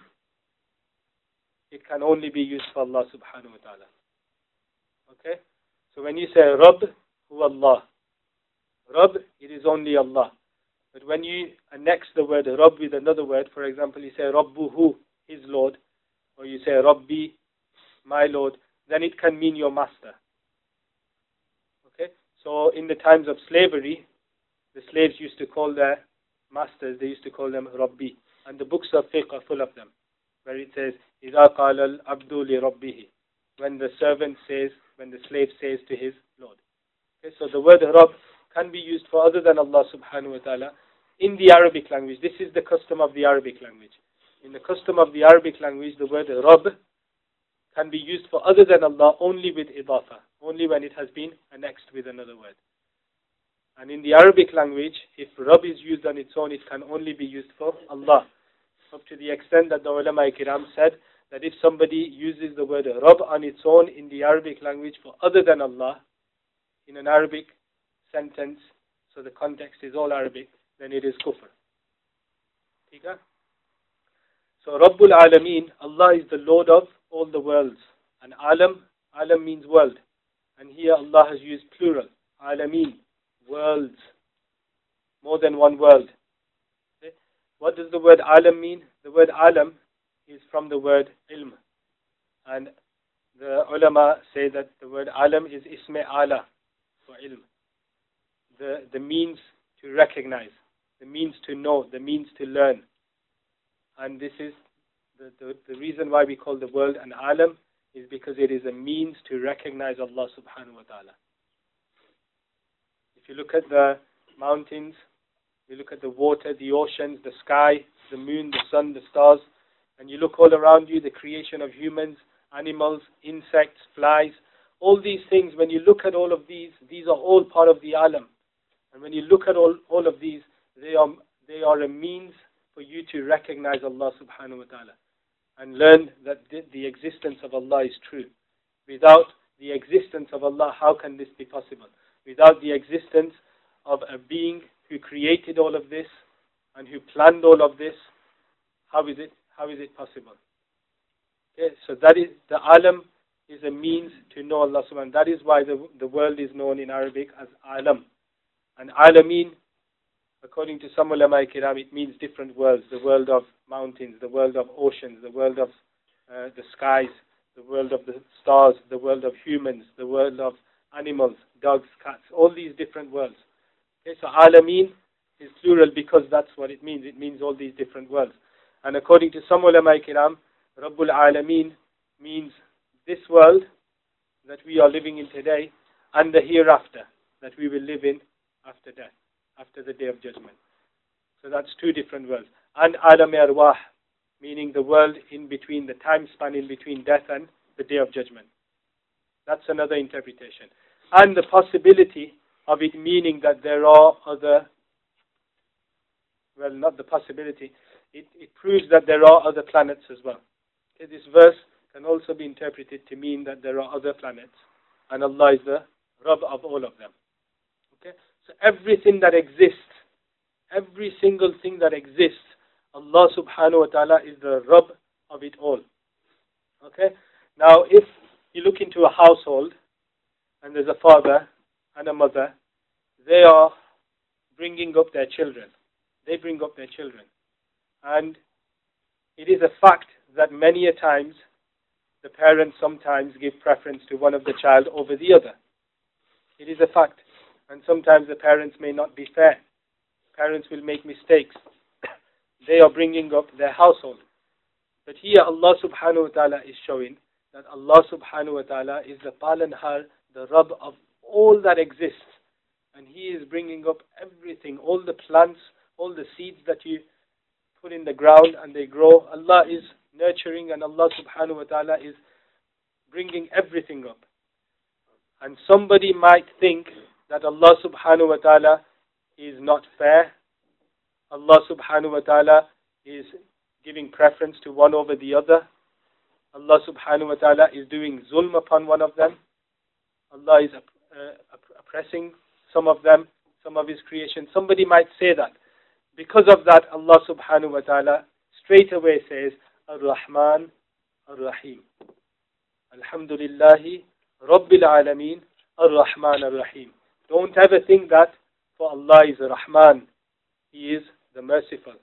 it can only be used for Allah subhanahu wa ta'ala. Okay? So when you say Rabb, hu Allah. Rabb, it is only Allah. But when you annex the word Rabb with another word, for example, you say Rabbuhu, his Lord, or you say Rabbi, my Lord, then it can mean your master. Okay? So in the times of slavery, the slaves used to call their masters, they used to call them Rabbi. And the books of fiqh are full of them, where it says, إِذَا قَالَ الْعَبْدُ لِرَبِّهِ, when the servant says, when the slave says to his Lord. Okay, so the word Rabb can be used for other than Allah subhanahu wa ta'ala in the Arabic language. This is the custom of the Arabic language. In the custom of the Arabic language, the word Rabb can be used for other than Allah only with idafa, only when it has been annexed with another word. And in the Arabic language, if Rabb is used on its own, it can only be used for Allah. Up to the extent that the ulama kiram said that if somebody uses the word Rabb on its own in the Arabic language for other than Allah, in an Arabic sentence, so the context is all Arabic, then it is kufr. Okay? So Rabbul Alameen, Allah is the Lord of all the worlds. And Alam, Alam means world. And here Allah has used plural. Alameen, worlds. More than one world. Okay? What does the word Alam mean? The word Alam is from the word Ilm. And the ulama say that the word Alam is Isme Ala for Ilm. The, the means to recognize, the means to know, the means to learn. And this is the, the, the reason why we call the world an Alam is because it is a means to recognize Allah subhanahu wa ta'ala. If you look at the mountains, you look at the water, the oceans, the sky, the moon, the sun, the stars, and you look all around you, the creation of humans, animals, insects, flies, all these things, when you look at all of these, these are all part of the Alam. And when you look at all, all of these, they are, they are a means for you to recognize Allah subhanahu wa ta'ala and learn that the, the existence of Allah is true. Without the existence of Allah, how can this be possible? Without the existence of a being who created all of this and who planned all of this, how is it, how is it possible? Okay, so that is the Alam is a means to know Allah subhanahu wa ta'ala. That is why the, the world is known in Arabic as Alam. And Alameen, according to some ulama kiram, it means different worlds. The world of mountains, the world of oceans, the world of uh, the skies, the world of the stars, the world of humans, the world of animals, dogs, cats, all these different worlds. Okay, so Alameen is plural because that's what it means. It means all these different worlds. And according to some ulama kiram, Rabbul Alameen means this world that we are living in today and the hereafter that we will live in after death, after the day of judgment. So that's two different worlds. And Alam Arwah, meaning the world in between, the time span in between death and the day of judgment. That's another interpretation. And the possibility of it meaning that there are other, well, not the possibility, it, it proves that there are other planets as well. Okay, this verse can also be interpreted to mean that there are other planets, and Allah is the Rabb of all of them. Okay, so everything that exists, every single thing that exists, Allah subhanahu wa ta'ala is the Rabb of it all. Okay, now if you look into a household, and there's a father and a mother, they are bringing up their children. They bring up their children. And it is a fact that many a times, the parents sometimes give preference to one of the child over the other. It is a fact. And sometimes the parents may not be fair. Parents will make mistakes. They are bringing up their household. But here Allah subhanahu wa ta'ala is showing that Allah subhanahu wa ta'ala is the Palanhar, the Rabb of all that exists. And He is bringing up everything, all the plants, all the seeds that you put in the ground and they grow. Allah is nurturing, and Allah subhanahu wa ta'ala is bringing everything up. And somebody might think that Allah subhanahu wa ta'ala is not fair. Allah subhanahu wa ta'ala is giving preference to one over the other. Allah subhanahu wa ta'ala is doing zulm upon one of them. Allah is uh, oppressing some of them, some of His creation. Somebody might say that. Because of that, Allah subhanahu wa ta'ala straight away says, Ar-Rahman, Ar-Rahim. Alhamdulillahi, Rabbil Alameen, Ar-Rahman, Ar-Rahim. Don't ever think that for Allah is Rahman. He is the merciful.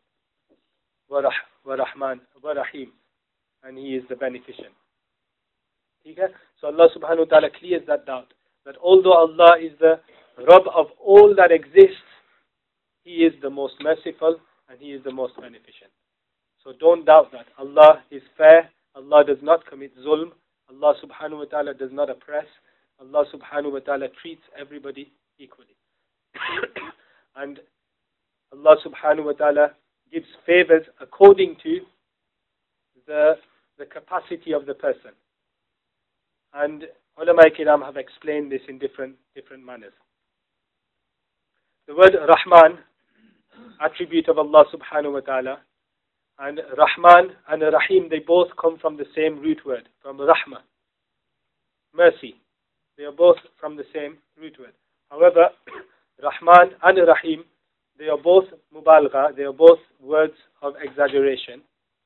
Wa-Rahman, Wa-Rahim. And He is the beneficent. Okay? So Allah subhanahu wa ta'ala clears that doubt. That although Allah is the Rabb of all that exists, He is the most merciful and He is the most beneficent. So don't doubt that. Allah is fair. Allah does not commit zulm. Allah subhanahu wa ta'ala does not oppress. Allah subhanahu wa ta'ala treats everybody equally. And Allah subhanahu wa ta'ala gives favors according to the, the capacity of the person. And ulama kiram have explained this in different, different manners. The word Rahman, attribute of Allah subhanahu wa ta'ala, and Rahman and Rahim, they both come from the same root word, from Rahmah, mercy. They are both from the same root word. However, Rahman and Rahim, they are both mubalgha, they are both words of exaggeration.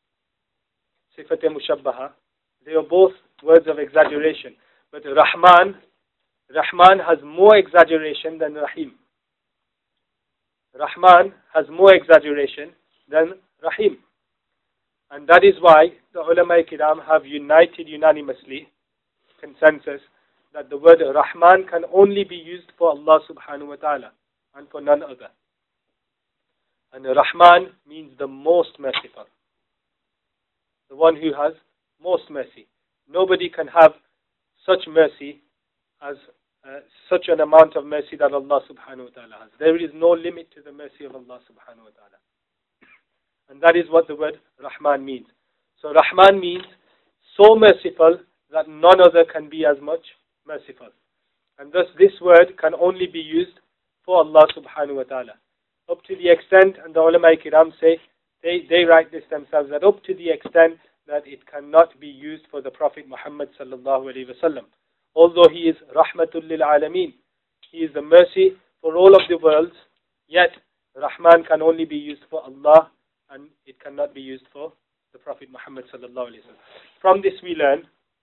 Sifat mushabbaha, they are both words of exaggeration. But Rahman, Rahman has more exaggeration than Rahim. Rahman has more exaggeration than Rahim. And that is why the ulama kiram have united unanimously, consensus, that the word Rahman can only be used for Allah subhanahu wa ta'ala and for none other. And Rahman means the most merciful. The one who has most mercy. Nobody can have such mercy as uh, such an amount of mercy that Allah subhanahu wa ta'ala has. There is no limit to the mercy of Allah subhanahu wa ta'ala. And that is what the word Rahman means. So Rahman means so merciful that none other can be as much merciful. And thus this word can only be used for Allah subhanahu wa ta'ala. Up to the extent, and the ulama kiram say, they, they write this themselves, that up to the extent that it cannot be used for the Prophet Muhammad sallallahu alayhi wa sallam. Although he is Rahmatul lil Alameen, he is the mercy for all of the worlds, yet Rahman can only be used for Allah and it cannot be used for the Prophet Muhammad sallallahu alayhi wa sallam. From this we learn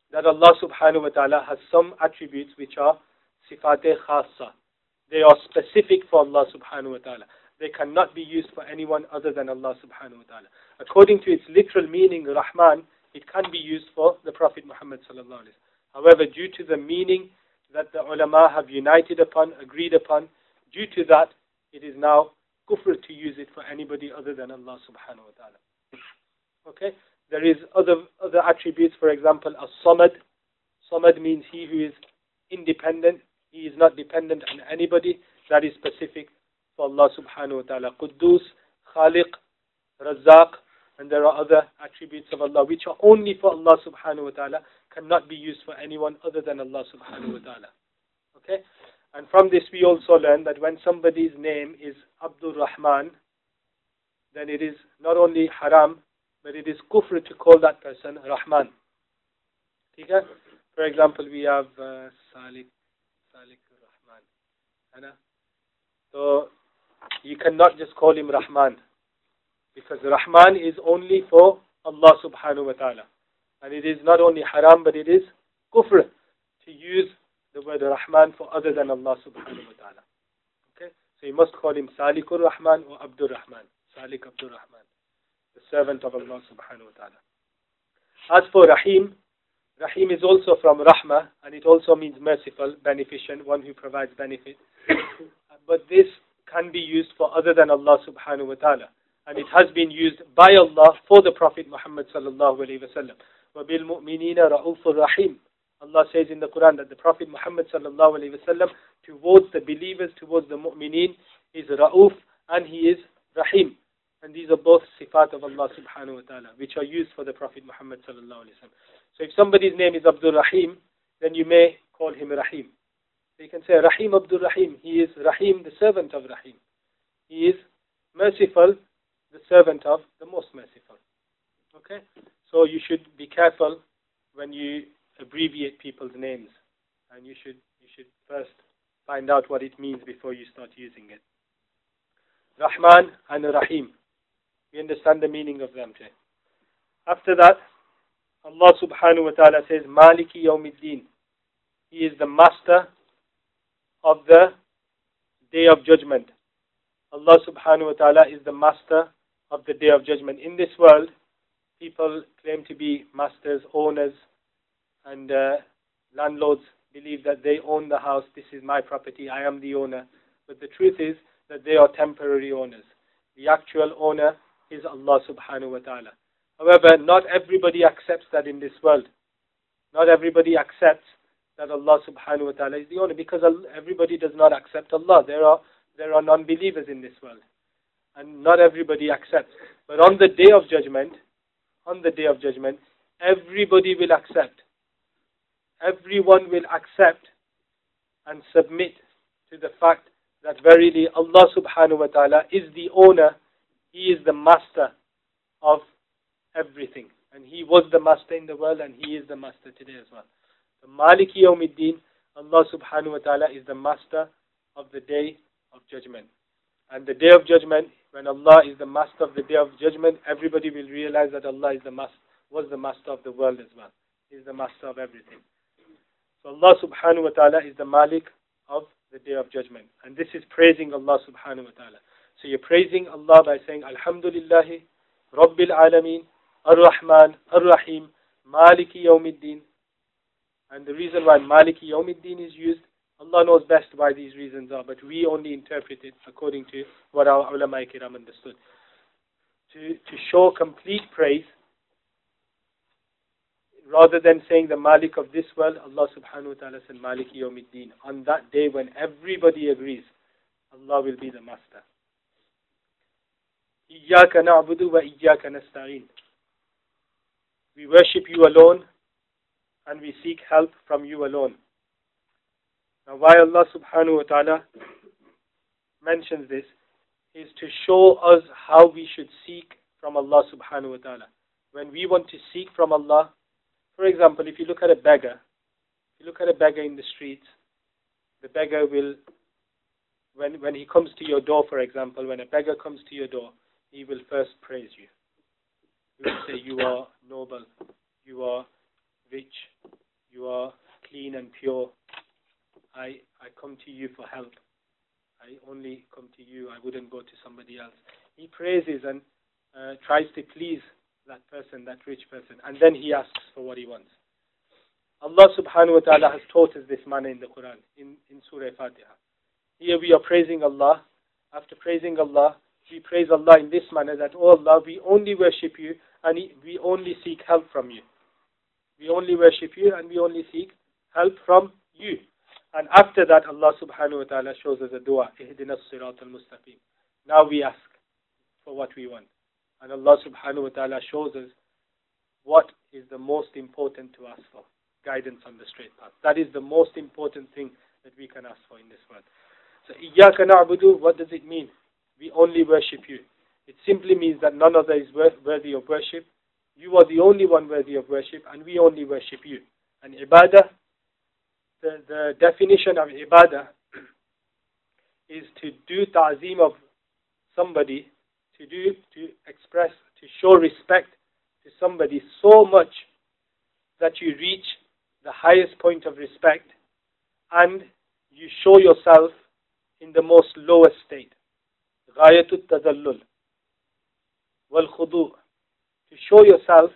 that Allah subhanahu wa ta'ala has some attributes which are sifate khassa. They are specific for Allah subhanahu wa ta'ala. They cannot be used for anyone other than Allah subhanahu wa ta'ala. According to its literal meaning, Rahman, it can be used for the Prophet Muhammad sallallahu alaihi wasallam. However, due to the meaning that the ulama have united upon, agreed upon, due to that, it is now kufr to use it for anybody other than Allah subhanahu wa ta'ala. Okay? There is other other attributes, for example, as-samad. Samad means he who is independent. He is not dependent on anybody. That is specific for Allah subhanahu wa ta'ala. Quddus, Khaliq, Razzaq, and there are other attributes of Allah which are only for Allah subhanahu wa ta'ala, cannot be used for anyone other than Allah subhanahu wa ta'ala. Okay? And from this we also learn that when somebody's name is Abdul Rahman, then it is not only haram, but it is kufr to call that person Rahman. Okay? For example, we have uh, Salik, Salik Rahman. Anna? So, you cannot just call him Rahman, because Rahman is only for Allah subhanahu wa ta'ala. And it is not only haram, but it is kufr to use the word Rahman for other than Allah subhanahu wa ta'ala. Okay? So you must call him Salikur Rahman or Abdur Rahman. Salik Abdur Rahman, the servant of Allah subhanahu wa ta'ala. As for Rahim, Rahim is also from Rahmah, and it also means merciful, beneficent, one who provides benefit. But this can be used for other than Allah subhanahu wa ta'ala. And it has been used by Allah for the Prophet Muhammad sallallahu alayhi wa sallam. وَبِالْمُؤْمِنِينَ رَؤُوفٌ رَحِيمٌ. Allah says in the Quran that the Prophet Muhammad sallallahu alayhi wa sallam, towards the believers, towards the mu'mineen, is Ra'uf and he is Rahim. And these are both sifat of Allah subhanahu wa ta'ala, which are used for the Prophet Muhammad sallallahu alayhi wa sallam. So if somebody's name is Abdul Rahim, then you may call him Rahim. So you can say Rahim Abdul Rahim. He is Rahim, the servant of Rahim. He is merciful, the servant of the most merciful. Okay? So you should be careful when you abbreviate people's names, and you should you should first find out what it means before you start using it. Rahman and Rahim. We understand the meaning of them too. After that, Allah subhanahu wa ta'ala says, Maliki Yawmiddin. He is the master of the day of judgment. Allah subhanahu wa ta'ala is the master of the day of judgment. In this world, people claim to be masters, owners, and uh, landlords believe that they own the house. This is my property, I am the owner. But the truth is that they are temporary owners. The actual owner is Allah subhanahu wa ta'ala. However, not everybody accepts that in this world. Not everybody accepts that Allah subhanahu wa ta'ala is the owner, because everybody does not accept Allah. There are there are non-believers in this world. And not everybody accepts. But on the day of judgment, on the day of judgment, everybody will accept. Everyone will accept and submit to the fact that verily Allah subhanahu wa ta'ala is the owner. He is the master of everything. And He was the master in the world, and He is the master today as well. The Maliki Yawmiddin, Allah subhanahu wa ta'ala is the master of the day of judgment. And the day of judgment, when Allah is the master of the day of judgment, everybody will realize that Allah is the master, was the master of the world as well. He is the master of everything. So Allah subhanahu wa ta'ala is the Malik of the day of judgment. And this is praising Allah subhanahu wa ta'ala. So you're praising Allah by saying, Alhamdulillahi, Rabbil Alameen, Ar-Rahman, Ar-Rahim, Maliki Yawmiddin. And the reason why Maliki Yawmiddin is used, Allah knows best why these reasons are, but we only interpret it according to what our ulama kiram understood. To, to show complete praise, rather than saying the Malik of this world, Allah subhanahu wa ta'ala said Maliki Yawmiddin. On that day when everybody agrees, Allah will be the master. Iyyaka na'budu wa iyyaka nasta'in. We worship you alone, and we seek help from you alone. Now why Allah subhanahu wa ta'ala mentions this is to show us how we should seek from Allah subhanahu wa ta'ala. When we want to seek from Allah, for example, if you look at a beggar, if you look at a beggar in the streets, the beggar will, when, when he comes to your door, for example, when a beggar comes to your door, he will first praise you. He will say, you are noble, you are rich, you are clean and pure. I, I come to you for help. I only come to you. I wouldn't go to somebody else. He praises and uh, tries to please that person, that rich person. And then he asks for what he wants. Allah subhanahu wa ta'ala has taught us this manner in the Quran, in, in Surah Fatiha. Here we are praising Allah. After praising Allah, we praise Allah in this manner that, oh Allah, we only worship you and we only seek help from you. We only worship you and we only seek help from you. And after that, Allah subhanahu wa ta'ala shows us a dua, Ihdina as-sirat al-mustaqim. Now we ask for what we want. And Allah subhanahu wa ta'ala shows us what is the most important to ask for. Guidance on the straight path. That is the most important thing that we can ask for in this world. So, Iyyaka na'budu, what does it mean? We only worship you. It simply means that none other is worthy of worship. You are the only one worthy of worship, and we only worship you. And ibadah, the, the definition of ibadah is to do ta'zeem of somebody, to do, to express, to show respect to somebody so much that you reach the highest point of respect and you show yourself in the most lowest state. غاية التذلل والخضوع. To show yourself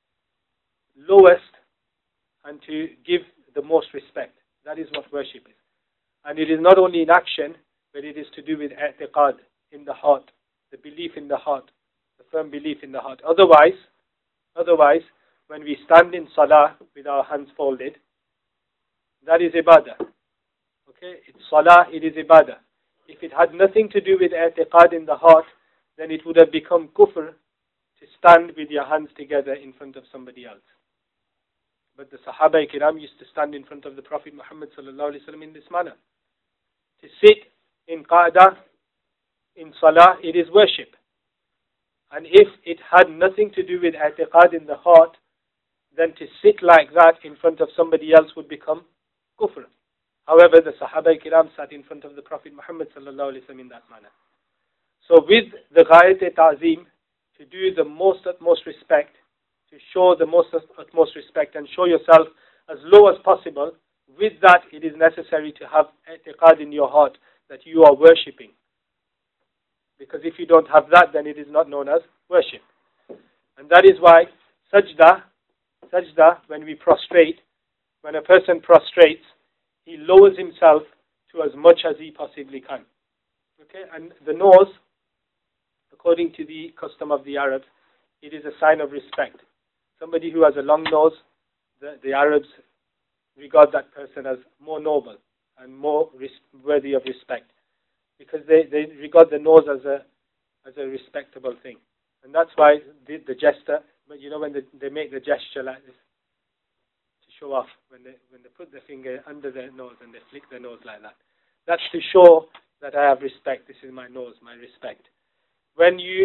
lowest and to give the most respect. That is what worship is. And it is not only in action, but it is to do with i'tiqad, in the heart, the belief in the heart, the firm belief in the heart. Otherwise, otherwise, when we stand in salah with our hands folded, that is ibadah. Okay, it's salah, it is ibadah. If it had nothing to do with i'tiqad in the heart, then it would have become kufr to stand with your hands together in front of somebody else. But the Sahaba Kiram used to stand in front of the Prophet Muhammad sallallahu alaihi wasallam in this manner. To sit in qa'dah, in salah, it is worship. And if it had nothing to do with i'tiqad in the heart, then to sit like that in front of somebody else would become kufr. However, the Sahaba Kiram sat in front of the Prophet Muhammad sallallahu alaihi wasallam in that manner. So with the ghayat ta'zeem, to do the most utmost respect, to show the most utmost respect and show yourself as low as possible, with that it is necessary to have i'tiqad in your heart that you are worshipping. Because if you don't have that, then it is not known as worship. And that is why sajda, sajda, when we prostrate, when a person prostrates, he lowers himself to as much as he possibly can. Okay, and the nose, according to the custom of the Arabs, it is a sign of respect. Somebody who has a long nose, the, the Arabs regard that person as more noble and more res- worthy of respect, because they, they regard the nose as a as a respectable thing. And that's why the, the gesture, but you know when they, they make the gesture like this to show off, when they when they put the finger under their nose and they flick their nose like that, that's to show that I have respect. This is my nose, my respect. When you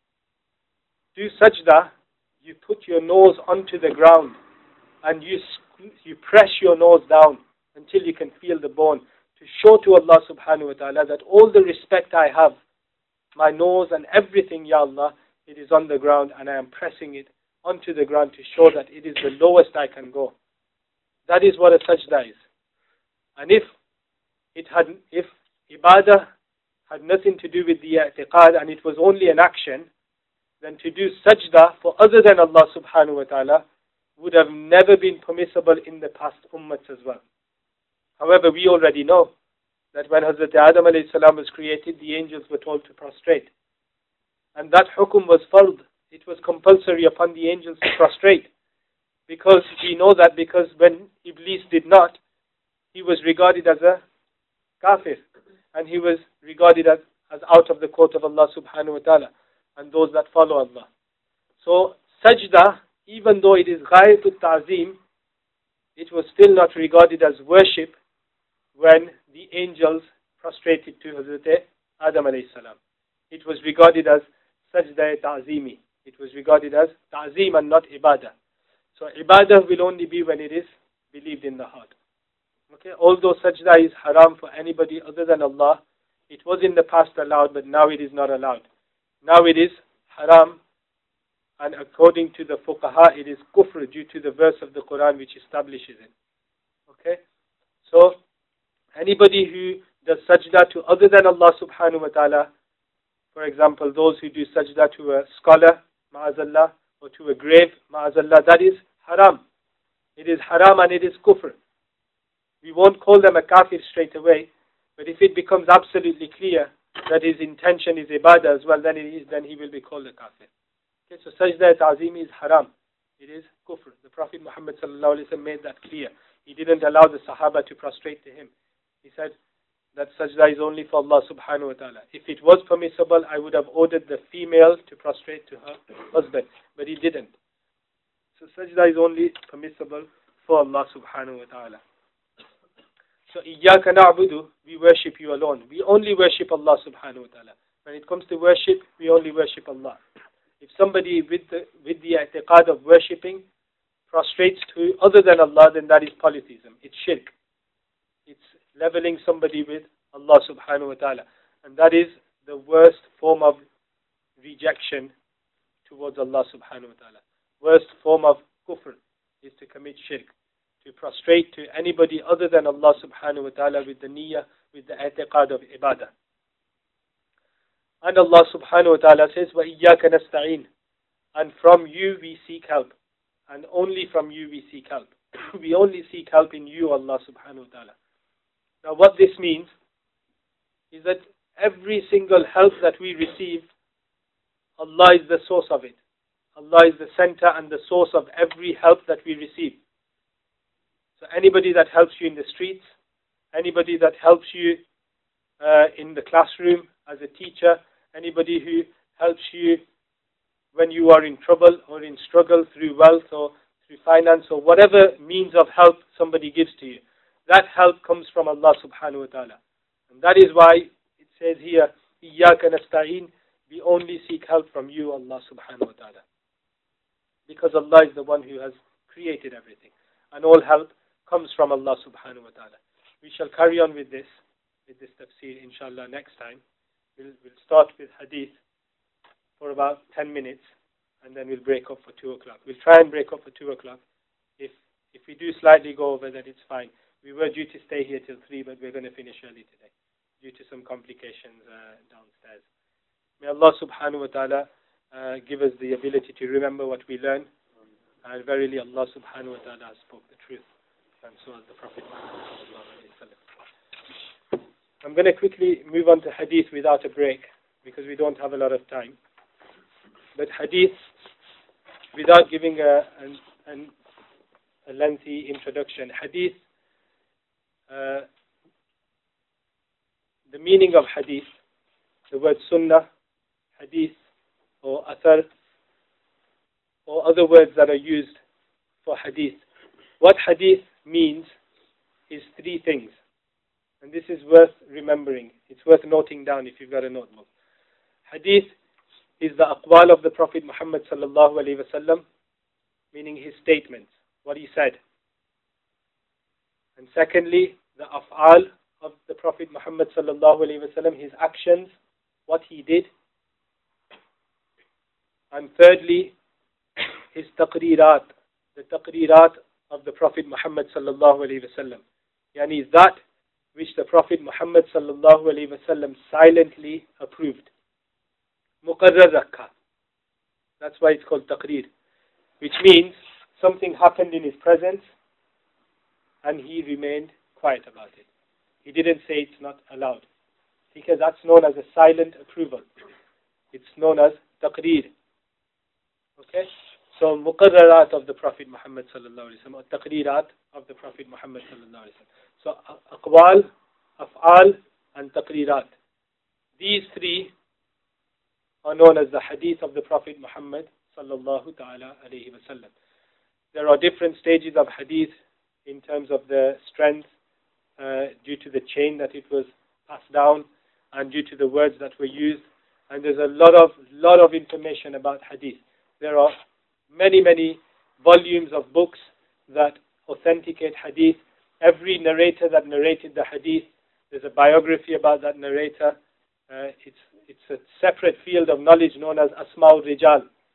do sajda, you put your nose onto the ground and you you press your nose down until you can feel the bone, to show to Allah subhanahu wa ta'ala that all the respect I have, my nose and everything, Ya Allah, it is on the ground and I am pressing it onto the ground to show that it is the lowest I can go. That is what a sajda is. And if it had, if ibadah had nothing to do with the i'tiqad and it was only an action, then to do sajda for other than Allah subhanahu wa ta'ala would have never been permissible in the past ummats as well. However, we already know that when Hazrat Adam alayhi salam was created, the angels were told to prostrate. And that hukum was fard. It was compulsory upon the angels to prostrate. Because we know that because when Iblis did not, he was regarded as a kafir. And he was regarded as, as out of the court of Allah subhanahu wa ta'ala and those that follow Allah. So sajda, even though it is ghayatul ta'zeem, it was still not regarded as worship when the angels prostrated to Hazrat Adam alayhi salam. It was regarded as sajda ta'zeemi. It was regarded as ta'zeem and not ibadah. So ibadah will only be when it is believed in the heart. Okay, although sajda is haram for anybody other than Allah, it was in the past allowed, but now it is not allowed. Now it is haram and according to the fuqaha, it is kufr due to the verse of the Quran which establishes it. Okay? So, anybody who does sajda to other than Allah subhanahu wa ta'ala, for example, those who do sajda to a scholar, ma'azallah, or to a grave, ma'azallah, that is haram. It is haram and it is kufr. We won't call them a kafir straight away, but if it becomes absolutely clear that his intention is ibadah as well, then, it is, then he will be called a kafir. Okay, so sajda ta'zim is haram. It is kufr. The Prophet Muhammad sallallahu alaihi wasallam made that clear. He didn't allow the Sahaba to prostrate to him. He said that sajda is only for Allah subhanahu wa ta'ala. If it was permissible, I would have ordered the female to prostrate to her husband, but he didn't. So sajda is only permissible for Allah subhanahu wa ta'ala. So iyyaka na'budu, we worship you alone. We only worship Allah subhanahu wa ta'ala. When it comes to worship, we only worship Allah. If somebody with the with the i'tiqad of worshipping prostrates to other than Allah, then that is polytheism. It's shirk. It's leveling somebody with Allah subhanahu wa ta'ala. And that is the worst form of rejection towards Allah subhanahu wa ta'ala. Worst form of kufr is to commit shirk. To prostrate to anybody other than Allah subhanahu wa ta'ala with the niyyah, with the i'tiqad of ibadah. And Allah subhanahu wa ta'ala says, وَإِيَّاكَ نَسْتَعِينَ, and from you we seek help. And only from you we seek help. We only seek help in you, Allah subhanahu wa ta'ala. Now what this means is that every single help that we receive, Allah is the source of it. Allah is the center and the source of every help that we receive. So anybody that helps you in the streets, anybody that helps you uh, in the classroom as a teacher, anybody who helps you when you are in trouble or in struggle through wealth or through finance or whatever means of help somebody gives to you, that help comes from Allah subhanahu wa ta'ala. And that is why it says here, إِيَّاكَ نَسْتَعِينَ, we only seek help from you, Allah subhanahu wa ta'ala. Because Allah is the one who has created everything. And all help comes from Allah subhanahu wa ta'ala. We shall carry on with this, with this tafsir inshallah next time. We'll, we'll start with hadith for about ten minutes and then we'll break up for two o'clock. We'll try and break up for two o'clock. If if we do slightly go over, then it's fine. We were due to stay here till three, but we're going to finish early today due to some complications uh, downstairs. May Allah subhanahu wa ta'ala uh, give us the ability to remember what we learn. And verily Allah subhanahu wa ta'ala spoke the truth. And so has the Prophet Muhammad sallallahu alayhi wa sallam. I'm going to quickly move on to hadith without a break because we don't have a lot of time. But hadith, without giving a, an, an, a lengthy introduction, hadith, uh, the meaning of hadith, the word sunnah, hadith, or athar, or other words that are used for hadith. What hadith means is three things. And this is worth remembering. It's worth noting down if you've got a notebook. Hadith is the aqwal of the Prophet Muhammad sallallahu alayhi wa sallam, meaning his statements, what he said. And secondly, the af'al of the Prophet Muhammad sallallahu alayhi wa sallam, his actions, what he did. And thirdly, his taqreerat, the taqreerat of the Prophet Muhammad sallallahu alayhi wa sallam. Yani is that which the Prophet Muhammad sallallahu alayhi wa sallam silently approved. Muqarrar rakha. That's why it's called taqreer. Which means something happened in his presence and he remained quiet about it. He didn't say it's not allowed. Because that's known as a silent approval. It's known as taqreer. Okay? So, muqarrarat of the Prophet Muhammad sallallahu alayhi wa sallam, or taqreerat of the Prophet Muhammad sallallahu alayhi wa sallam. So, aqwal, af'al, and taqreerat. These three are known as the hadith of the Prophet Muhammad sallallahu ta'ala alayhi wa sallam. There are different stages of hadith in terms of the strength, uh, due to the chain that it was passed down, and due to the words that were used. And there's a lot of, lot of information about hadith. There are many, many volumes of books that authenticate hadith. Every narrator that narrated the hadith, there's a biography about that narrator. Uh, it's, it's a separate field of knowledge known as Asma'ul Rijal.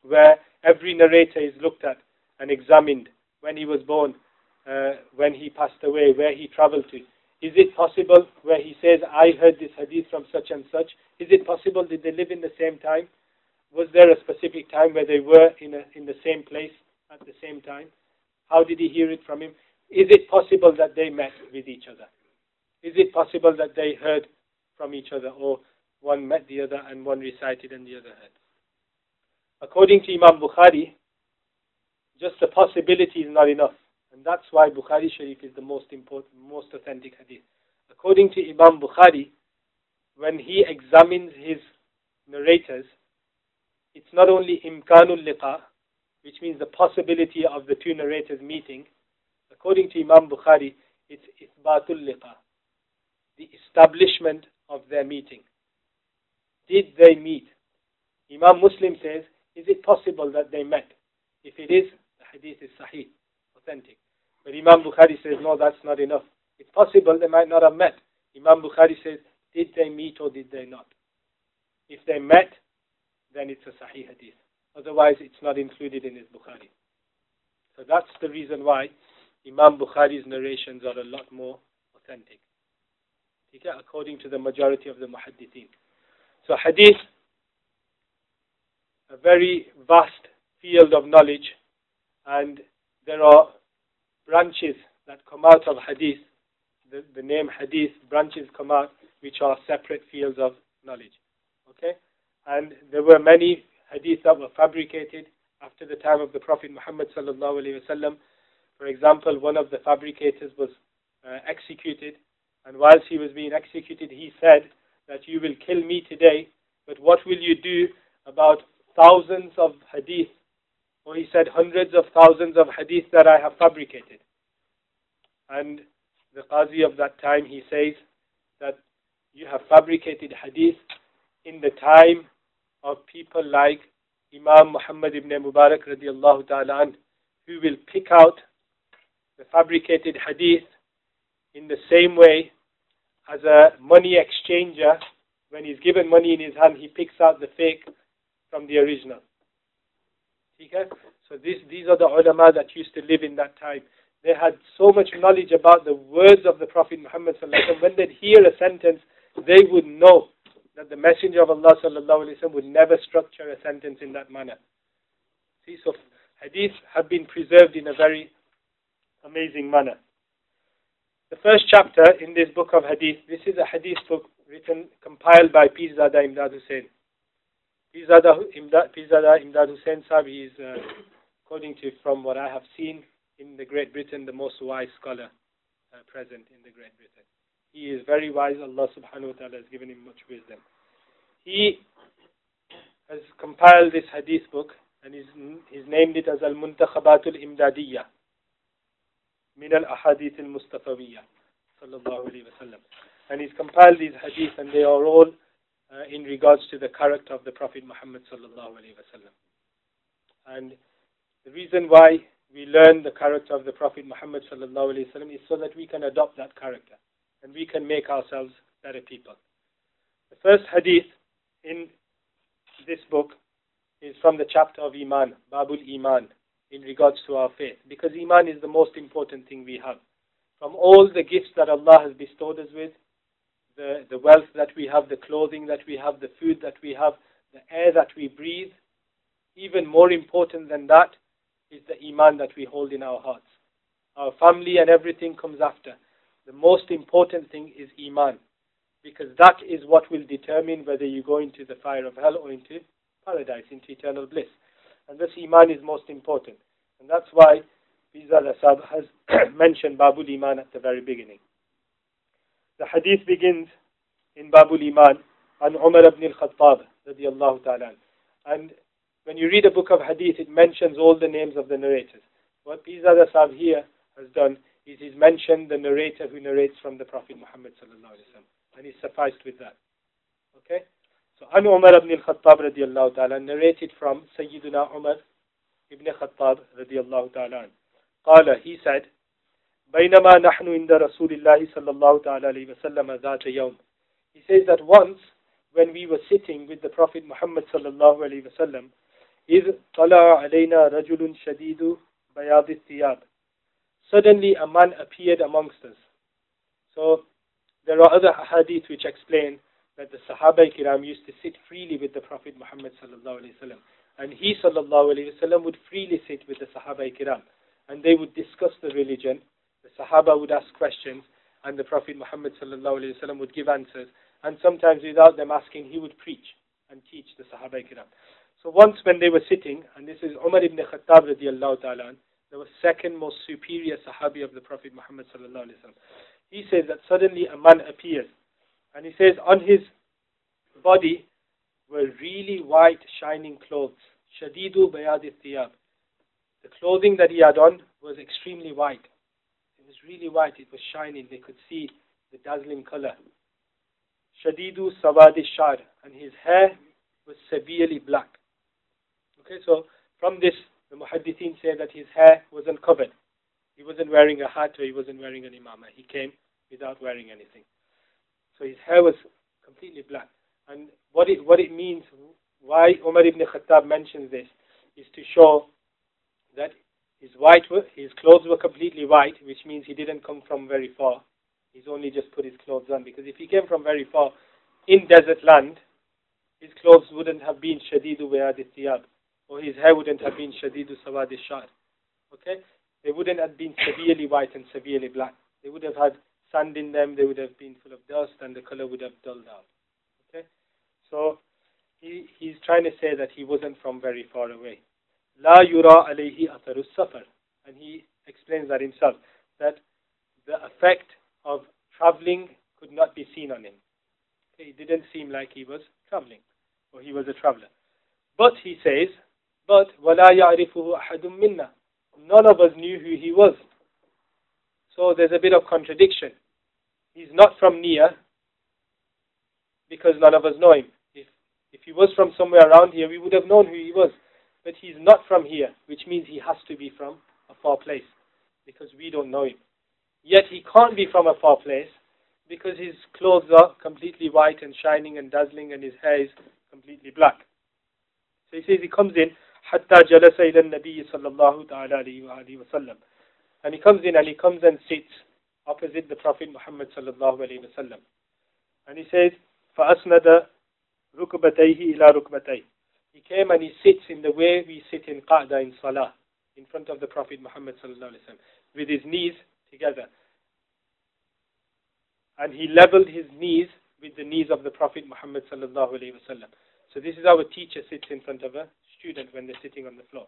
where every narrator is looked at and examined when he was born, uh, when he passed away, where he traveled to. Is it possible where he says, I heard this hadith from such and such? Is it possible that they live in the same time? Was there a specific time where they were in, a, in the same place at the same time? How did he hear it from him? Is it possible that they met with each other? Is it possible that they heard from each other, or one met the other and one recited and the other heard? According to Imam Bukhari, just the possibility is not enough. And that's why Bukhari Sharif is the most important, most authentic hadith. According to Imam Bukhari, when he examines his narrators, it's not only imkanul liqa, which means the possibility of the two narrators meeting. According to Imam Bukhari, it's ithbatul liqa, the establishment of their meeting. Did they meet? Imam Muslim says, is it possible that they met? If it is, the hadith is sahih, authentic. But Imam Bukhari says, no, that's not enough. It's possible they might not have met. Imam Bukhari says, did they meet or did they not? If they met, then it's a sahih hadith. Otherwise, it's not included in his Bukhari. So that's the reason why Imam Bukhari's narrations are a lot more authentic, okay, according to the majority of the muhaddithin. So hadith, a very vast field of knowledge, and there are branches that come out of hadith. The, the name hadith, branches come out which are separate fields of knowledge. Okay? And there were many hadith that were fabricated after the time of the Prophet Muhammad sallallahu alaihi wasallam. For example, one of the fabricators was uh, executed, and whilst he was being executed, he said that you will kill me today, but what will you do about thousands of hadith, or he said hundreds of thousands of hadith that I have fabricated? And the Qazi of that time, he says that you have fabricated hadith in the time of people like Imam Muhammad ibn Mubarak radiallahu ta'ala anh, who will pick out the fabricated hadith in the same way as a money exchanger. When he's given money in his hand, he picks out the fake from the original. Okay? So this, these are the ulama that used to live in that time. They had so much knowledge about the words of the Prophet Muhammad sallallahu alaihi wasallam. When they'd hear a sentence, they would know that the Messenger of Allah sallallahu alaihi wasallam would never structure a sentence in that manner. See, so hadith have been preserved in a very amazing manner. The first chapter in this book of hadith, this is a hadith book written, compiled by Pirzada Imdad Hussain. Pirzada Imdad, Pirzada Imdad Hussain Sahib, he is, uh, according to from what I have seen in the Great Britain, the most wise scholar uh, present in the Great Britain. He is very wise. Allah subhanahu wa ta'ala has given him much wisdom. He has compiled this hadith book, and he's, he's named it as Al-Muntakhabatul Imdadiyya Min Al-Ahadith Al-Mustafawiyya sallallahu alayhi wa sallam. And he's compiled these hadith, and they are all uh, in regards to the character of the Prophet Muhammad sallallahu alayhi wa sallam. And the reason why we learn the character of the Prophet Muhammad sallallahu alayhi wa sallam is so that we can adopt that character and we can make ourselves better people. The first hadith in this book is from the chapter of Iman, Babul Iman, in regards to our faith, because Iman is the most important thing we have. From all the gifts that Allah has bestowed us with, the, the wealth that we have, the clothing that we have, the food that we have, the air that we breathe, even more important than that is the Iman that we hold in our hearts. Our family and everything comes after. The most important thing is Iman, because that is what will determine whether you go into the fire of hell or into paradise, into eternal bliss. And this Iman is most important. And that's why Pirzada Sahib has mentioned Babul Iman at the very beginning. The hadith begins in Babul Iman on Umar ibn al-Khattab radiyallahu ta'ala. And when you read a book of hadith, it mentions all the names of the narrators. What Pirzada Sahib here has done is he's mentioned the narrator who narrates from the Prophet Muhammad sallallahu alaihi wasallam, and he's sufficed with that. Okay? So, An Umar ibn al-Khattab radiyallahu ta'ala, narrated from Sayyiduna Umar ibn Khattab radiyallahu ta'ala. Qala, he said, بينما نحن عند رسول الله صلى الله تعالى عليه وسلم ذات يوم. He says that once, when we were sitting with the Prophet Muhammad sallallahu alaihi wasallam إِذْ طَلَعَ عَلَيْنَا رَجُلٌ شَدِيدُ بَيَاضِ الثِّيَابِ. Suddenly a man appeared amongst us. So there are other hadith which explain that the Sahaba Kiram used to sit freely with the Prophet Muhammad sallallahu alaihi wasallam, and he sallallahu alaihi wasallam would freely sit with the Sahaba Kiram, and they would discuss the religion. The Sahaba would ask questions, and the Prophet Muhammad sallallahu alaihi wasallam would give answers, and sometimes without them asking, he would preach and teach the Sahaba Kiram. So once when they were sitting, and this is Umar ibn Khattab radiallahu ta'ala, the second most superior Sahabi of the Prophet Muhammad sallallahu alaihi wasallam. He says that suddenly a man appears, and he says on his body were really white shining clothes. Shadidu bayad thiyab. The clothing that he had on was extremely white. It was really white, it was shining, they could see the dazzling color. Shadidu sawad shar, and his hair was severely black. Okay, so from this the muhaddithin say that his hair wasn't covered. He wasn't wearing a hat or he wasn't wearing an imamah. He came without wearing anything. So his hair was completely black. And what it what it means, why Umar ibn Khattab mentions this, is to show that his white were, his clothes were completely white, which means he didn't come from very far. He's only just put his clothes on. Because if he came from very far in desert land, his clothes wouldn't have been shadidu bayad thiyab, or his hair wouldn't have been shadidu sawad shar. Okay? They wouldn't have been severely white and severely black. They would have had sand in them, they would have been full of dust, and the color would have dulled out. Okay? So, he, he's trying to say that he wasn't from very far away. La yura alayhi atharus safar. And he explains that himself, that the effect of traveling could not be seen on him. Okay? It didn't seem like he was traveling, or he was a traveler. But, he says, but, وَلَا يَعْرِفُهُ أَحَدٌ مِنَّا. None of us knew who he was. So there's a bit of contradiction. He's not from near because none of us know him. If, if he was from somewhere around here, we would have known who he was. But he's not from here, which means he has to be from a far place because we don't know him. Yet he can't be from a far place because his clothes are completely white and shining and dazzling, and his hair is completely black. So he says he comes in, حتى جلس إلى النبي صلى الله تعالى عليه وآله وسلم. And he comes in and he comes and sits opposite the Prophet Muhammad صلى الله عليه وسلم. And he says, فأسند ركبتيه إلى ركبتيه. He came and he sits in the way we sit in Qa'da in Salah, in front of the Prophet Muhammad صلى الله عليه وسلم, with his knees together. And he leveled his knees with the knees of the Prophet Muhammad صلى الله عليه وسلم. So this is how a teacher sits in front of a student when they're sitting on the floor.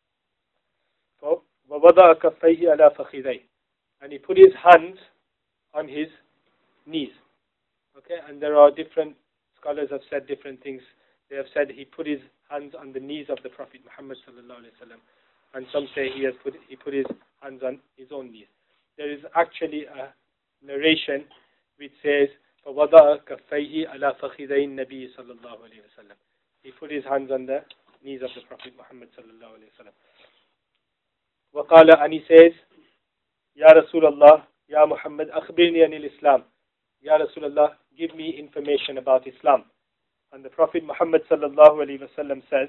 وَوَضَعَ كَفَّيْهِ عَلَى فَخِذَيْهِ. And he put his hands on his knees. Okay, and there are different, scholars have said different things. They have said he put his hands on the knees of the Prophet Muhammad sallallahu alaihi wasallam, and some say he has put he put his hands on his own knees. There is actually a narration which says فَوَضَعَ كَفَّيْهِ عَلَى فَخِذَيْ النَّبِيِّ صَلَّى اللَّهُ عَلَيْهِ وَسَلَّمَ. He put his hands on the knees of the Prophet Muhammad sallallahu alaihi wasallam. وقال, and he says, Ya Rasulullah, Ya Muhammad, أخبرني عن الإسلام. Ya Rasulullah, give me information about Islam. And the Prophet Muhammad sallallahu alaihi wasallam says,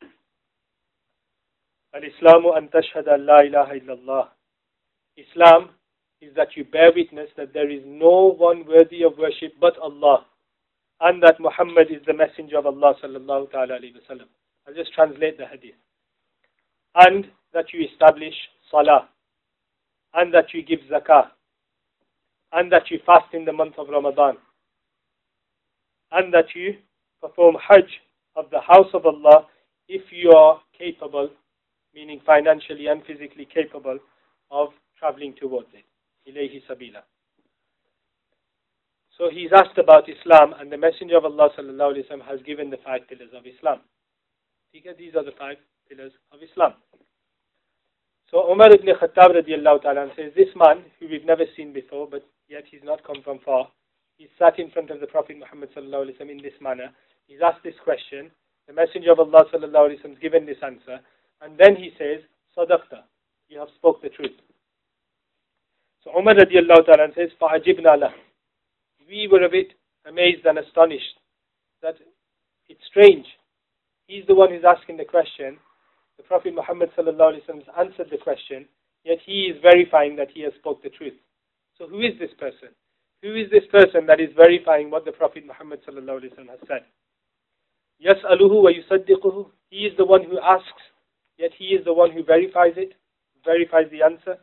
Al-Islamu an tashhada an la ilaha illallah. Islam is that you bear witness that there is no one worthy of worship but Allah, and that Muhammad is the messenger of Allah sallallahu ta'ala alayhi wa sallam. I'll just translate the hadith. And that you establish salah, and that you give zakah, and that you fast in the month of Ramadan, and that you perform hajj of the house of Allah if you are capable, meaning financially and physically capable, of traveling towards it. Ilayhi sabila. So he's asked about Islam, and the Messenger of Allah sallallahu alaihi wasallam has given the five pillars of Islam. These are the five pillars of Islam. So Umar ibn Khattab radiallahu ta'ala says, this man, who we've never seen before, but yet he's not come from far, he sat in front of the Prophet Muhammad sallallahu alaihi wasallam in this manner. He's asked this question. The Messenger of Allah sallallahu alaihi wasallam has given this answer, and then he says, Sadaqta, you have spoke the truth. So Umar radiallahu ta'ala says, فَعَجِبْنَا لَهُ. We were a bit amazed and astonished that it's strange. He's the one who's asking the question. The Prophet Muhammad sallallahu alaihi wasallam has answered the question, yet he is verifying that he has spoke the truth. So who is this person? Who is this person that is verifying what the Prophet Muhammad sallallahu alaihi wasallam has said? Yas'aluhu wa yusaddiquhu. He is the one who asks, yet he is the one who verifies it, verifies the answer.